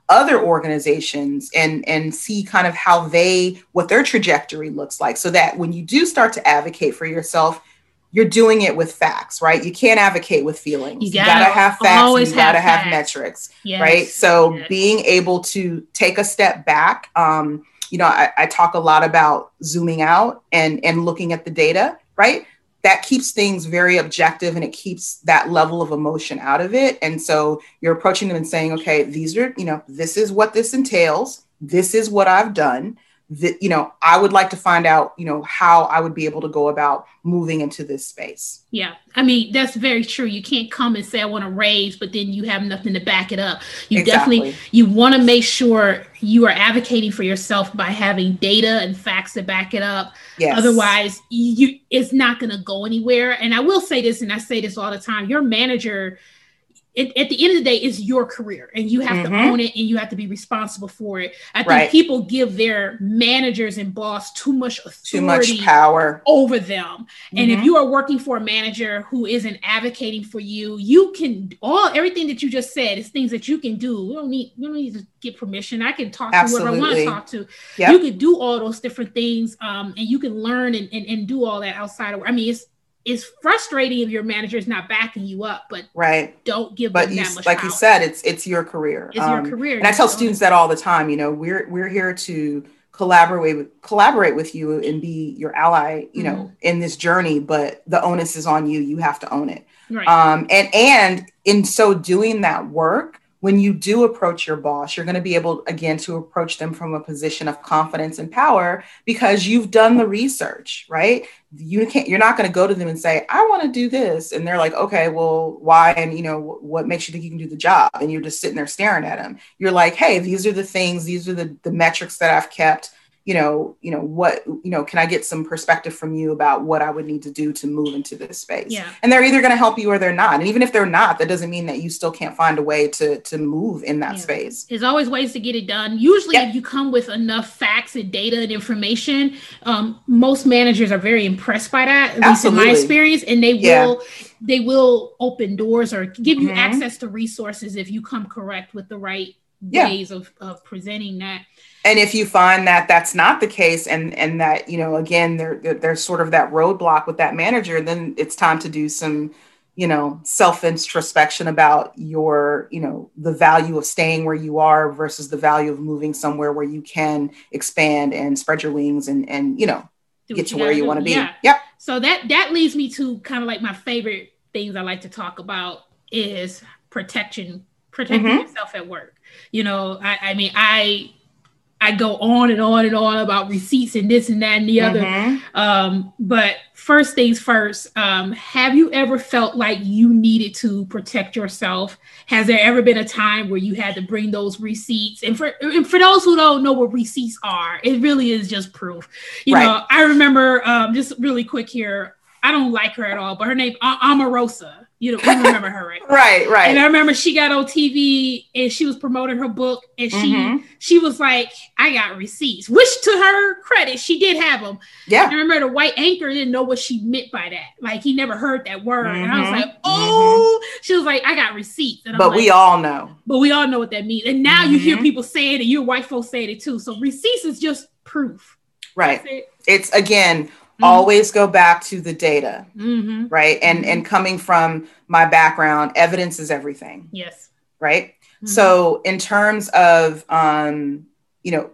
other organizations and, and see kind of how they, what their trajectory looks like, so that when you do start to advocate for yourself, you're doing it with facts, right? You can't advocate with feelings. You gotta, you gotta have facts and you gotta have, have metrics, yes. right? So yes. being able to take a step back, um, you know, I, I talk a lot about zooming out and, and looking at the data, right? That keeps things very objective and it keeps that level of emotion out of it. And so you're approaching them and saying, okay, these are, you know, this is what this entails. This is what I've done. That, you know, I would like to find out, you know, how I would be able to go about moving into this space. Yeah. I mean, that's very true. You can't come and say, I want to raise, but then you have nothing to back it up. You exactly. definitely, you want to make sure you are advocating for yourself by having data and facts to back it up. Yes. Otherwise, you, it's not going to go anywhere. And I will say this, and I say this all the time, your manager, It, at the end of the day, it's your career and you have mm-hmm. to own it and you have to be responsible for it. I think right. people give their managers and boss too much authority, too much power over them. Mm-hmm. And if you are working for a manager who isn't advocating for you, you can all everything that you just said is things that you can do. We don't need we don't need to get permission. I can talk Absolutely. to whoever I want to talk to. Yep. You can do all those different things, um, and you can learn and, and, and do all that outside of. I mean, it's. It's frustrating if your manager is not backing you up, but right. don't give but them you, that much like power. you said, it's it's your career. It's um, your career. And I tell students that all the time. You know, we're we're here to collaborate with collaborate with you and be your ally. You mm-hmm. know, in this journey, but the onus is on you. You have to own it. Right. Um, and and in so doing that work, when you do approach your boss, you're going to be able, again, to approach them from a position of confidence and power because you've done the research, right? You can't, you're not going to go to them and say, I want to do this. And they're like, okay, well, why? And, you know, what makes you think you can do the job? And you're just sitting there staring at them. You're like, hey, these are the things, these are the, the metrics that I've kept. You know, you know, what, you know, can I get some perspective from you about what I would need to do to move into this space? Yeah. And they're either going to help you or they're not. And even if they're not, that doesn't mean that you still can't find a way to, to move in that yeah. space. There's always ways to get it done. Usually yep. if you come with enough facts and data and information, um, most managers are very impressed by that, at Absolutely. least in my experience. And they yeah. will, they will open doors or give you mm-hmm. access to resources if you come correct with the right yeah. ways of, of presenting that. And if you find that that's not the case and, and that, you know, again, there, there, there's sort of that roadblock with that manager, then it's time to do some, you know, self-introspection about your, you know, the value of staying where you are versus the value of moving somewhere where you can expand and spread your wings and, and you know, do get to you where you want to be. Yeah. Yep. So that, that leads me to kind of like my favorite things I like to talk about is protection, protecting mm-hmm. yourself at work. You know, I, I mean, I... I go on and on and on about receipts and this and that and the other. Mm-hmm. Um, but first things first, um, have you ever felt like you needed to protect yourself? Has there ever been a time where you had to bring those receipts? And for and for those who don't know what receipts are, it really is just proof. You right. know, I remember um, just really quick here. I don't like her at all, but her name, Omarosa. You know, you remember her, right? Right, right. And I remember she got on T V and she was promoting her book, and she mm-hmm. she was like, "I got receipts," which, to her credit, she did have them. Yeah. And I remember the white anchor didn't know what she meant by that. Like, he never heard that word, mm-hmm. and I was like, "Oh," mm-hmm. she was like, "I got receipts." And I'm but like, we all know. But we all know what that means. And now mm-hmm. you hear people say it, and your white folks saying it too. So receipts is just proof. Right. It. It's again. Mm-hmm. Always go back to the data, mm-hmm. right? And mm-hmm. and coming from my background, evidence is everything. Yes. Right. Mm-hmm. So in terms of, um, you know,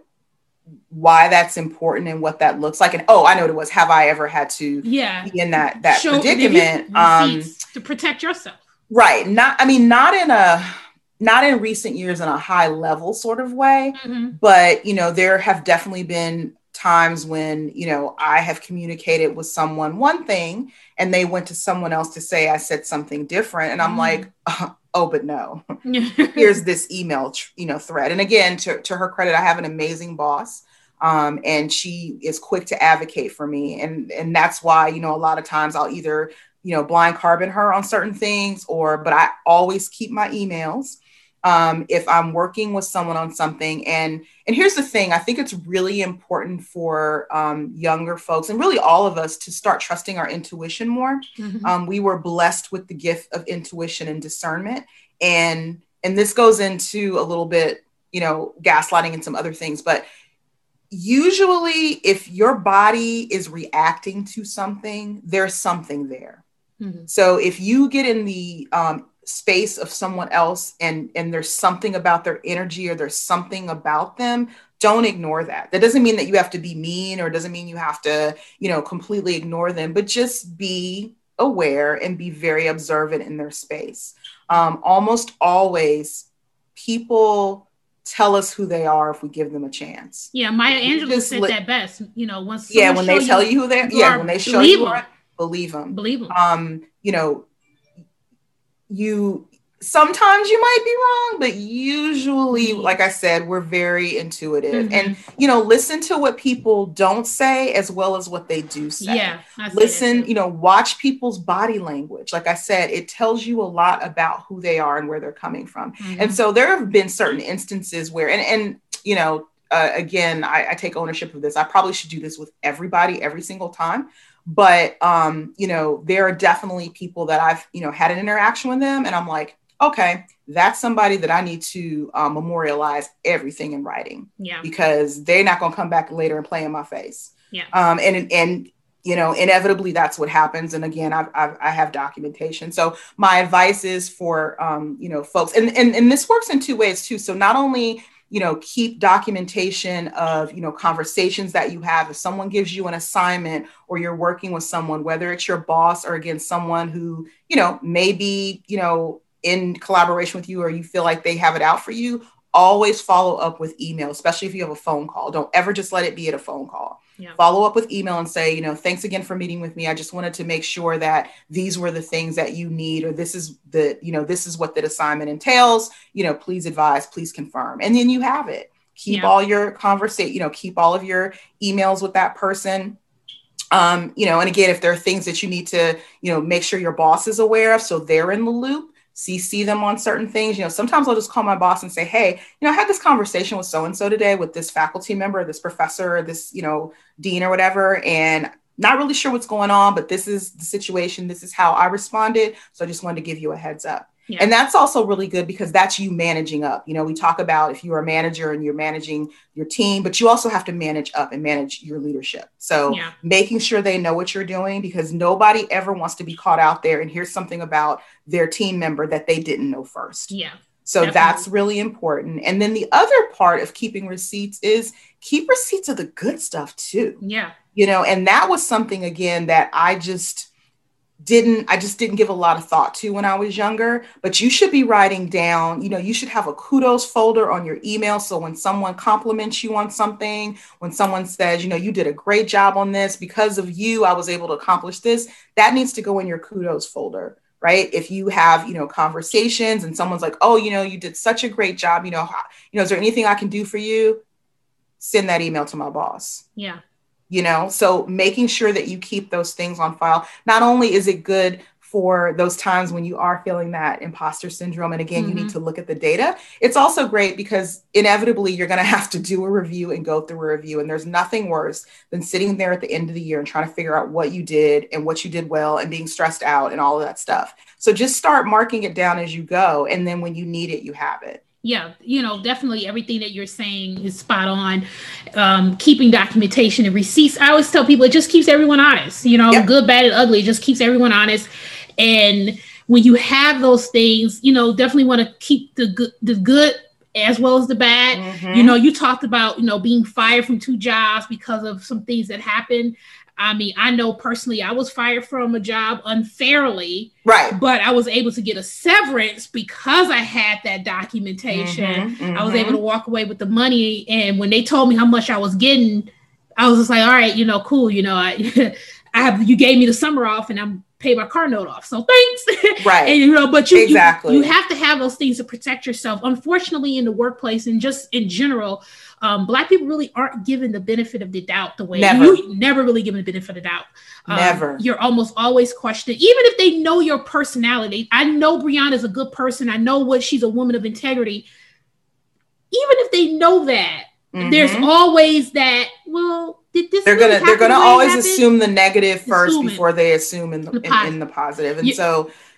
why that's important and what that looks like. And, oh, I know what it was. Have I ever had to yeah. be in that, that Show, predicament? Um, to protect yourself. Right. Not, I mean, not in a, not in recent years in a high level sort of way, mm-hmm. but, you know, there have definitely been times when, you know, I have communicated with someone one thing and they went to someone else to say I said something different. And I'm mm. like, oh, but no, here's this email, you know, thread. And again, to, to her credit, I have an amazing boss. Um, and she is quick to advocate for me. And, and that's why, you know, a lot of times I'll either, you know, blind carbon her on certain things or, but I always keep my emails. Um, if I'm working with someone on something. And, and here's the thing, I think it's really important for um, younger folks and really all of us to start trusting our intuition more. Mm-hmm. Um, we were blessed with the gift of intuition and discernment. And, and this goes into a little bit, you know, gaslighting and some other things. But usually if your body is reacting to something, there's something there. Mm-hmm. So if you get in the um, space of someone else and, and there's something about their energy or there's something about them, don't ignore that. That doesn't mean that you have to be mean, or doesn't mean you have to, you know, completely ignore them, but just be aware and be very observant in their space. Um, almost always people tell us who they are if we give them a chance. Yeah, Maya Angelou said li- that best. You know, once yeah, when they tell you, you who they are, yeah, when they show you, who are, believe them. Believe them. Um, you know, you sometimes you might be wrong, but usually, like I said, we're very intuitive. Mm-hmm. And you know, listen to what people don't say as well as what they do say. Yeah, listen. You know, watch people's body language. Like I said, it tells you a lot about who they are and where they're coming from. Mm-hmm. And so there have been certain instances where, and and you know, uh, again, I, I take ownership of this. I probably should do this with everybody every single time. But, um, you know, there are definitely people that I've, you know, had an interaction with them and I'm like, okay, that's somebody that I need to um, memorialize everything in writing. Yeah. Because they're not going to come back later and play in my face. Yeah. Um, and, and, you know, inevitably that's what happens. And again, I've, I've, I have documentation. So my advice is for, um, you know, folks, and, and, and this works in two ways too. So not only, you know, keep documentation of, you know, conversations that you have. If someone gives you an assignment or you're working with someone, whether it's your boss or again, someone who, you know, maybe, you know, in collaboration with you, or you feel like they have it out for you, always follow up with email, especially if you have a phone call. Don't ever just let it be at a phone call. Yeah. Follow up with email and say, you know, thanks again for meeting with me. I just wanted to make sure that these were the things that you need, or this is the, you know, this is what the assignment entails. You know, please advise, please confirm. And then you have it. Keep yeah. all your conversation, you know, keep all of your emails with that person. Um, you know, and again, if there are things that you need to, you know, make sure your boss is aware of, so they're in the loop, C C them on certain things. You know, sometimes I'll just call my boss and say, hey, you know, I had this conversation with so-and-so today with this faculty member, this professor, this, you know, dean or whatever, and not really sure what's going on, but this is the situation. This is how I responded. So I just wanted to give you a heads up. Yeah. And that's also really good because that's you managing up. You know, we talk about if you're a manager and you're managing your team, but you also have to manage up and manage your leadership. So yeah. making sure they know what you're doing, because nobody ever wants to be caught out there and hear something about their team member that they didn't know first. Yeah. So definitely. That's really important. And then the other part of keeping receipts is keep receipts of the good stuff too. Yeah. You know, and that was something, again, that I just didn't, I just didn't give a lot of thought to when I was younger, but you should be writing down, you know, you should have a kudos folder on your email. So when someone compliments you on something, when someone says, you know, you did a great job on this, because of you, I was able to accomplish this, that needs to go in your kudos folder, right? If you have, you know, conversations and someone's like, oh, you know, you did such a great job, you know, how, you know, is there anything I can do for you? Send that email to my boss. Yeah. You know, so making sure that you keep those things on file. Not only is it good for those times when you are feeling that imposter syndrome, and again, mm-hmm. you need to look at the data, it's also great because inevitably you're going to have to do a review and go through a review. And there's nothing worse than sitting there at the end of the year and trying to figure out what you did and what you did well and being stressed out and all of that stuff. So just start marking it down as you go. And then when you need it, you have it. Yeah, you know, definitely everything that you're saying is spot on. Um, keeping documentation and receipts. I always tell people it just keeps everyone honest, you know, yep. good, bad, and ugly. It just keeps everyone honest. And when you have those things, you know, definitely want to keep the good, the good as well as the bad. Mm-hmm. You know, you talked about, you know, being fired from two jobs because of some things that happened. I mean, I know personally I was fired from a job unfairly, right? But I was able to get a severance because I had that documentation. Mm-hmm, mm-hmm. I was able to walk away with the money. And when they told me how much I was getting, I was just like, all right, you know, cool. You know, I, I have, you gave me the summer off and I'm paid my car note off. So thanks. Right. And, you know, but you, exactly. you, you have to have those things to protect yourself. Unfortunately, in the workplace and just in general, Um, Black people really aren't given the benefit of the doubt the way never. you never really given the benefit of the doubt. Um, never. You're almost always questioned, even if they know your personality. I know Brianna's a good person. I know what she's a woman of integrity. Even if they know that, mm-hmm. there's always that. Well, did this? They're really gonna they're gonna the always assume assume the negative first assume before they assume in the, the in, in the positive. And yeah. so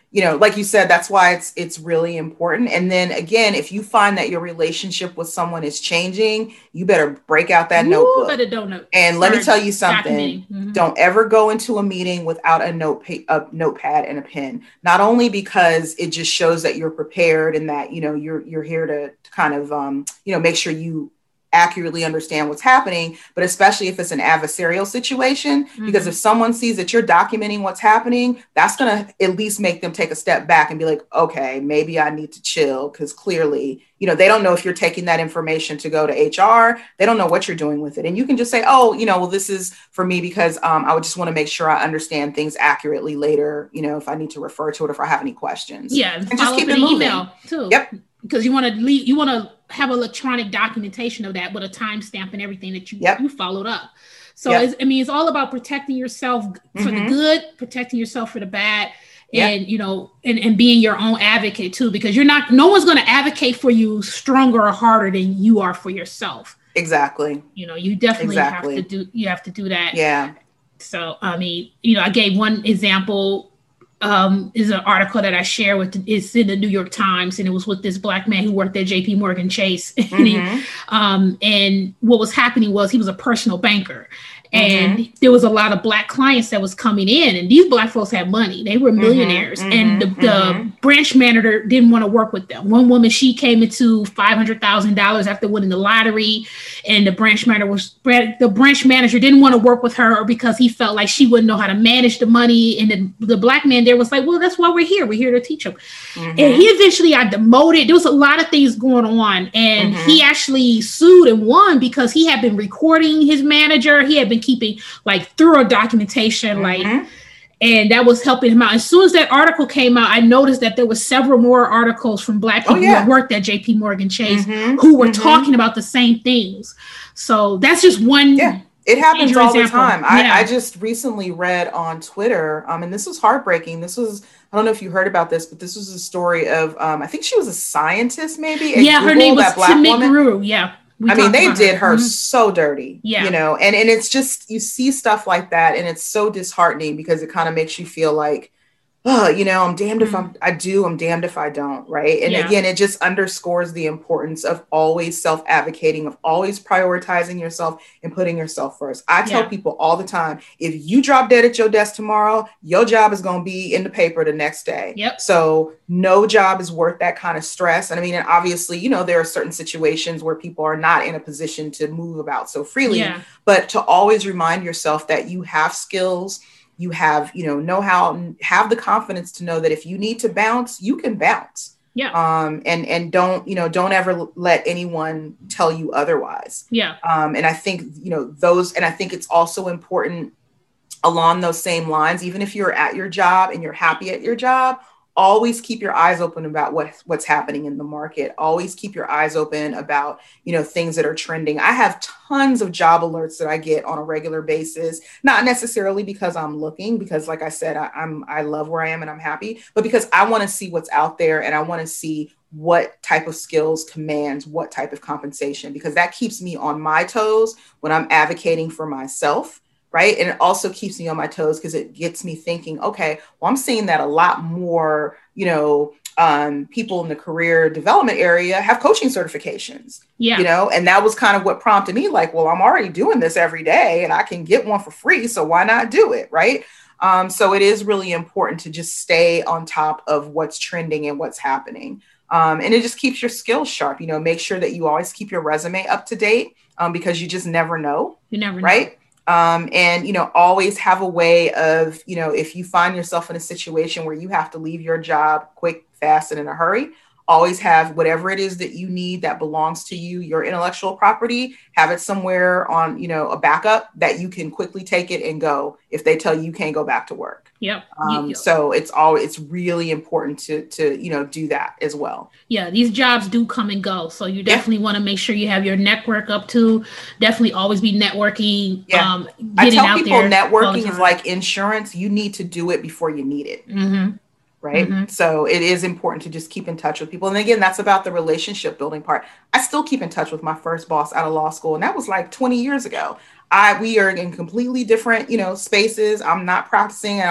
you know, like you said, that's why it's it's really important. And then again, if you find that your relationship with someone is changing, you better break out that Ooh, notebook. better don't know. And let me tell you something. Mm-hmm. Don't ever go into a meeting without a note a notepad and a pen. Not only because it just shows that you're prepared and that, you know, you're you're here to, to kind of um, you know, make sure you accurately understand what's happening, but especially if it's an adversarial situation, mm-hmm. because if someone sees that you're documenting what's happening, that's going to at least make them take a step back and be like, okay, maybe I need to chill, because clearly, you know, they don't know if you're taking that information to go to H R. They don't know what you're doing with it. And you can just say, oh, you know, well, this is for me because um, I would just want to make sure I understand things accurately later, you know, if I need to refer to it, if I have any questions. Yeah. And just keep it moving. Email too. Yep. Because you want to leave, you want to have electronic documentation of that with a timestamp and everything that you, yep. you followed up. So, yep. it's, I mean, it's all about protecting yourself for mm-hmm. the good, protecting yourself for the bad, and, yep. you know, and, and being your own advocate too, because you're not, no one's going to advocate for you stronger or harder than you are for yourself. Exactly. You know, you definitely exactly. have to do, you have to do that. Yeah. So, I mean, you know, I gave one example. Um, is an article that I share with, it's in the New York Times, and it was with this Black man who worked at J P Morgan Chase. Mm-hmm. and, he, um, and what was happening was he was a personal banker. And mm-hmm. there was a lot of Black clients that was coming in, and these Black folks had money. They were millionaires. Mm-hmm. And the, the mm-hmm. branch manager didn't want to work with them. One woman, she came into five hundred thousand dollars after winning the lottery. And the branch manager was, the branch manager didn't want to work with her because he felt like she wouldn't know how to manage the money. And the, the Black man there was like, well, that's why we're here. We're here to teach them. Mm-hmm. And he eventually got demoted. There was a lot of things going on. And mm-hmm. he actually sued and won because he had been recording his manager. He had been keeping like thorough documentation, mm-hmm. like, and that was helping him out. As soon as that article came out, I noticed that there were several more articles from Black people oh, yeah. who worked at J P Morgan Chase mm-hmm. who were mm-hmm. talking about the same things. So that's just one. Yeah. It happens all example. the time. I, yeah. I just recently read on Twitter, um, and this was heartbreaking. This was, I don't know if you heard about this, but this was a story of, um, I think she was a scientist maybe. Yeah, Google, her name was Timmy Guru. Yeah. We I mean, they did her, her mm-hmm. so dirty, yeah. you know, and, and it's just, you see stuff like that and it's so disheartening because it kind of makes you feel like, oh, you know, I'm damned mm-hmm. if I'm, I do, I'm damned if I don't. Right. And yeah. again, it just underscores the importance of always self-advocating, of always prioritizing yourself and putting yourself first. I tell yeah. people all the time, if you drop dead at your desk tomorrow, your job is going to be in the paper the next day. Yep. So no job is worth that kind of stress. And I mean, and obviously, you know, there are certain situations where people are not in a position to move about so freely, yeah. but to always remind yourself that you have skills, you have, you know, know how, have the confidence to know that if you need to bounce, you can bounce. Yeah. Um, and, and don't, you know, don't ever let anyone tell you otherwise. Yeah. Um, and I think, you know, those, and I think it's also important along those same lines, even if you're at your job and you're happy at your job, always keep your eyes open about what, what's happening in the market. Always keep your eyes open about, you know, things that are trending. I have tons of job alerts that I get on a regular basis, not necessarily because I'm looking, because like I said, I, I'm, I love where I am and I'm happy, but because I want to see what's out there and I want to see what type of skills commands what type of compensation, because that keeps me on my toes when I'm advocating for myself. Right. And it also keeps me on my toes because it gets me thinking, OK, well, I'm seeing that a lot more, you know, um, people in the career development area have coaching certifications, yeah. you know, and that was kind of what prompted me like, well, I'm already doing this every day and I can get one for free. So why not do it? Right. Um, so it is really important to just stay on top of what's trending and what's happening. Um, and it just keeps your skills sharp. You know, make sure that you always keep your resume up to date um, because you just never know. You never know. Right. Um, and, you know, always have a way of, you know, if you find yourself in a situation where you have to leave your job quick, fast, and in a hurry, always have whatever it is that you need that belongs to you, your intellectual property, have it somewhere on, you know, a backup that you can quickly take it and go if they tell you you can't go back to work. Yep. Um, so it's all, it's really important to, to, you know, do that as well. Yeah. These jobs do come and go. So you definitely yeah. want to make sure you have your network up to definitely always be networking. Yeah. Um, I tell people networking is like insurance. You need to do it before you need it. Mm-hmm. Right. Mm-hmm. So it is important to just keep in touch with people. And again, that's about the relationship building part. I still keep in touch with my first boss out of law school. And that was like twenty years ago. I, we are in completely different, you know, spaces. I'm not practicing. I don't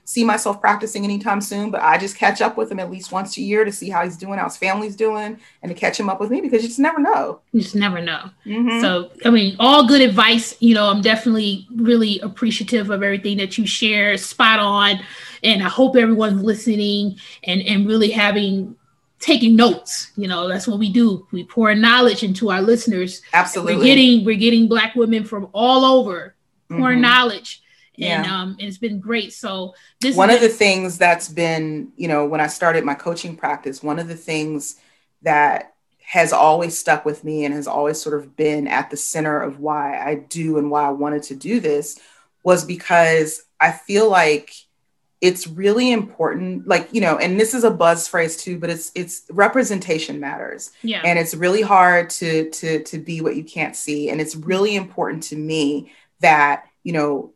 see myself practicing anytime soon, but I just catch up with him at least once a year to see how he's doing, how his family's doing, and to catch him up with me, because you just never know. You just never know. Mm-hmm. So, I mean, all good advice. You know, I'm definitely really appreciative of everything that you share. Spot on. And I hope everyone's listening and, and really having taking notes. You know, that's what we do. We pour knowledge into our listeners. Absolutely. We're getting we're getting Black women from all over pouring mm-hmm. knowledge. And yeah. um, it's been great. So this one is of the things that's been, you know, when I started my coaching practice, one of the things that has always stuck with me and has always sort of been at the center of why I do and why I wanted to do this was because I feel like it's really important, like, you know, and this is a buzz phrase too, but it's, it's representation matters. Yeah. And it's really hard to, to, to be what you can't see. And it's really important to me that, you know,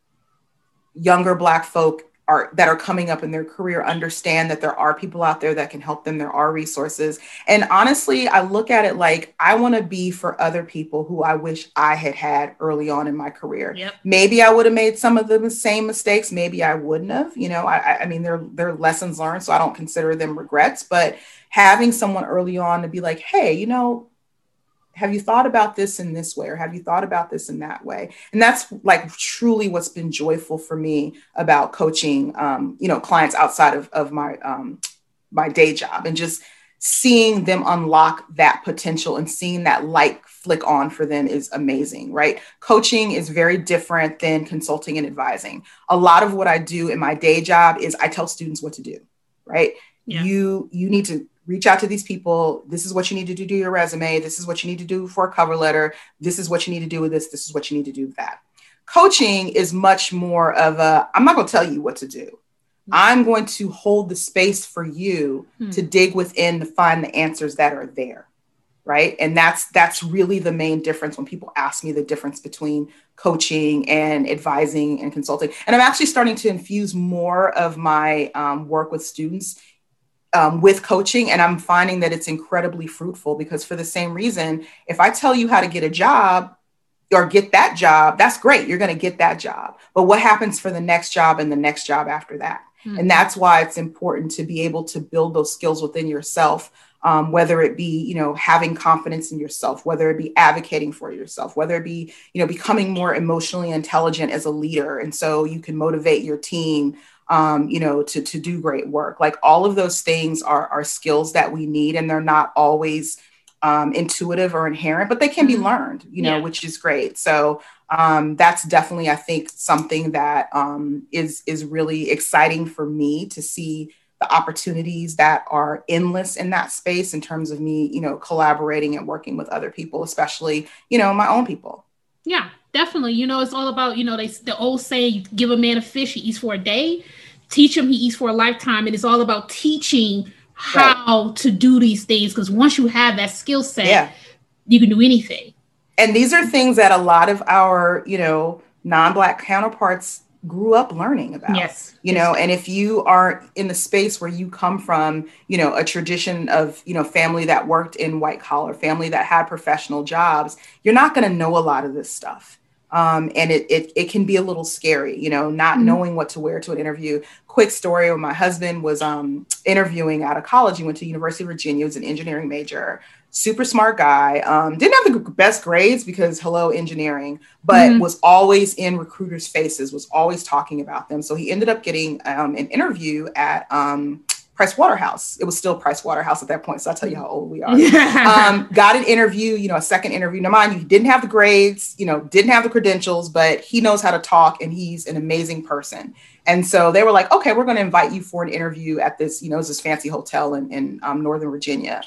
younger Black folk are that are coming up in their career understand that there are people out there that can help them. There are resources. And honestly, I look at it like I want to be for other people who I wish I had had early on in my career. Yep. Maybe I would have made some of the same mistakes. Maybe I wouldn't have, you know, I, I mean, they're, they're lessons learned, so I don't consider them regrets, but having someone early on to be like, hey, you know, have you thought about this in this way? Or have you thought about this in that way? And that's like truly what's been joyful for me about coaching, um, you know, clients outside of, of my, um, my day job, and just seeing them unlock that potential and seeing that light flick on for them is amazing, right? Coaching is very different than consulting and advising. A lot of what I do in my day job is I tell students what to do, right? Yeah. You, you need to reach out to these people. This is what you need to do to your resume. This is what you need to do for a cover letter. This is what you need to do with this. This is what you need to do with that. Coaching is much more of a, I'm not going to tell you what to do. Mm-hmm. I'm going to hold the space for you mm-hmm. to dig within to find the answers that are there. Right. And that's, that's really the main difference when people ask me the difference between coaching and advising and consulting. And I'm actually starting to infuse more of my um, work with students Um, with coaching. And I'm finding that it's incredibly fruitful, because for the same reason, if I tell you how to get a job or get that job, that's great. You're going to get that job. But what happens for the next job and the next job after that? Mm-hmm. And that's why it's important to be able to build those skills within yourself, um, whether it be, you know, having confidence in yourself, whether it be advocating for yourself, whether it be, you know, becoming more emotionally intelligent as a leader. And so you can motivate your team, Um, you know, to, to do great work. Like all of those things are, are skills that we need, and they're not always um, intuitive or inherent, but they can be learned, you know, yeah. which is great. So um, that's definitely, I think, something that um, is, is really exciting for me to see the opportunities that are endless in that space in terms of me, you know, collaborating and working with other people, especially, you know, my own people. Yeah, definitely. You know, it's all about, you know, they, the old saying, you give a man a fish, he eats for a day, teach him, he eats for a lifetime. And it's all about teaching how right. to do these things. Because once you have that skill set, yeah. you can do anything. And these are things that a lot of our, you know, non-Black counterparts grew up learning about. Yes. You know, and if you are in the space where you come from, you know, a tradition of, you know, family that worked in white collar, family that had professional jobs, you're not going to know a lot of this stuff. Um, and it, it it can be a little scary, you know, not mm-hmm. knowing what to wear to an interview. Quick story, when my husband was um, interviewing out of college, he went to University of Virginia, was an engineering major, super smart guy, um, didn't have the best grades because hello, engineering, but mm-hmm. was always in recruiters' faces, was always talking about them. So he ended up getting um, an interview at um, Price Waterhouse. It was still Price Waterhouse at that point. So I'll tell you how old we are. um, got an interview, you know, a second interview. Now, mind you, he didn't have the grades, you know, didn't have the credentials, but he knows how to talk and he's an amazing person. And so they were like, okay, we're going to invite you for an interview at this, you know, this fancy hotel in, in um, Northern Virginia.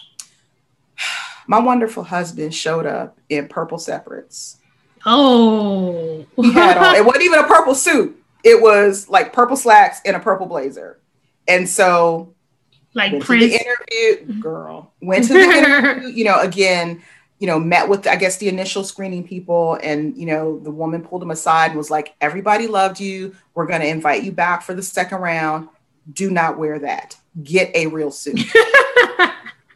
My wonderful husband showed up in purple separates. Oh, he had on, it wasn't even a purple suit. It was like purple slacks and a purple blazer. And so like went Prince. To the interview, girl, went to the interview, you know, again, you know, met with, I guess, the initial screening people. And, you know, the woman pulled him aside and was like, everybody loved you. We're going to invite you back for the second round. Do not wear that. Get a real suit.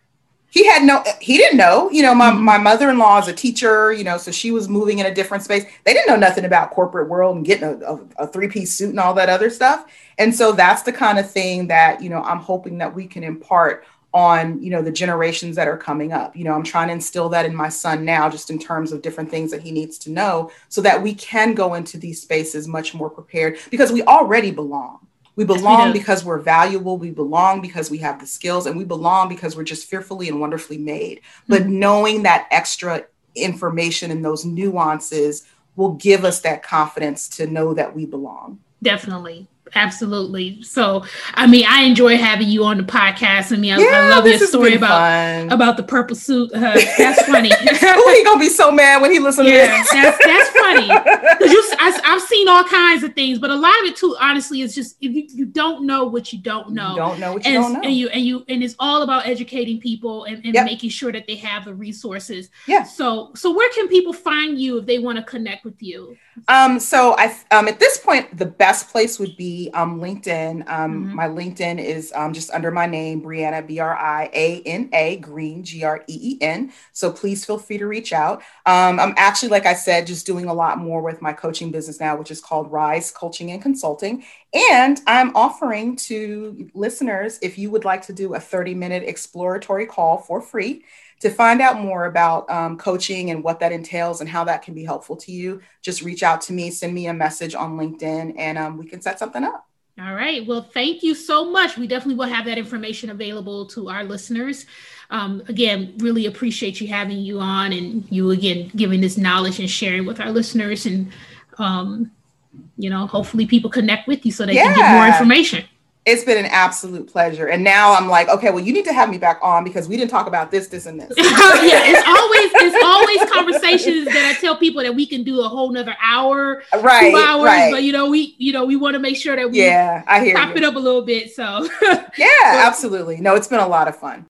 He had no, he didn't know, you know, my, mm-hmm. my mother-in-law is a teacher, you know, so she was moving in a different space. They didn't know nothing about corporate world and getting a, a, a three-piece suit and all that other stuff. And so that's the kind of thing that, you know, I'm hoping that we can impart on, you know, the generations that are coming up. You know, I'm trying to instill that in my son now, just in terms of different things that he needs to know so that we can go into these spaces much more prepared, because we already belong. We belong because we're valuable. We belong because we have the skills, and we belong because we're just fearfully and wonderfully made. Mm-hmm. But knowing that extra information and those nuances will give us that confidence to know that we belong. Definitely. Absolutely. So, I mean, I enjoy having you on the podcast. I mean, I, yeah, I love your story about about the purple suit. Uh, that's funny. Oh, he gonna be so mad when he listens yeah, to this. that's that's funny. Because you, I, I've seen all kinds of things, but a lot of it too, honestly, is just if you, you don't know what you don't know. You don't know what you and, don't know. And you and you and it's all about educating people and, and yep. making sure that they have the resources. Yeah. So, so where can people find you if they want to connect with you? Um. So I um at this point, the best place would be um, LinkedIn. Um, mm-hmm. My LinkedIn is um, just under my name, Brianna, B R I A N A, Green, G R E E N. So please feel free to reach out. Um, I'm actually, like I said, just doing a lot more with my coaching business now, which is called Rise Coaching and Consulting. And I'm offering to listeners, if you would like to do a thirty minute exploratory call for free, to find out more about um, coaching and what that entails and how that can be helpful to you, just reach out to me, send me a message on LinkedIn, and um, we can set something up. All right. Well, thank you so much. We definitely will have that information available to our listeners. Um, again, really appreciate you having you on and you, again, giving this knowledge and sharing with our listeners. And, um, you know, hopefully people connect with you so they yeah. can get more information. It's been an absolute pleasure. And now I'm like, okay, well, you need to have me back on because we didn't talk about this, this, and this. Yeah, it's always it's always conversations that I tell people that we can do a whole nother hour, right, two hours. Right. But you know, we you know we want to make sure that we yeah, I hear pop you. it up a little bit. So yeah, so, absolutely. No, it's been a lot of fun.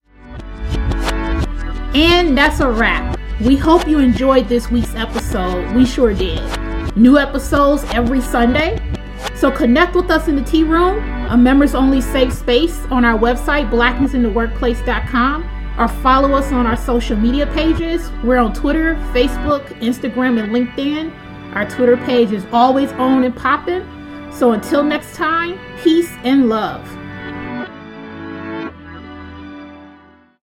And that's a wrap. We hope you enjoyed this week's episode. We sure did. New episodes every Sunday. So connect with us in the Tea Room, a members-only safe space on our website, blackness in the workplace dot com, or follow us on our social media pages. We're on Twitter, Facebook, Instagram, and LinkedIn. Our Twitter page is always on and popping. So until next time, peace and love.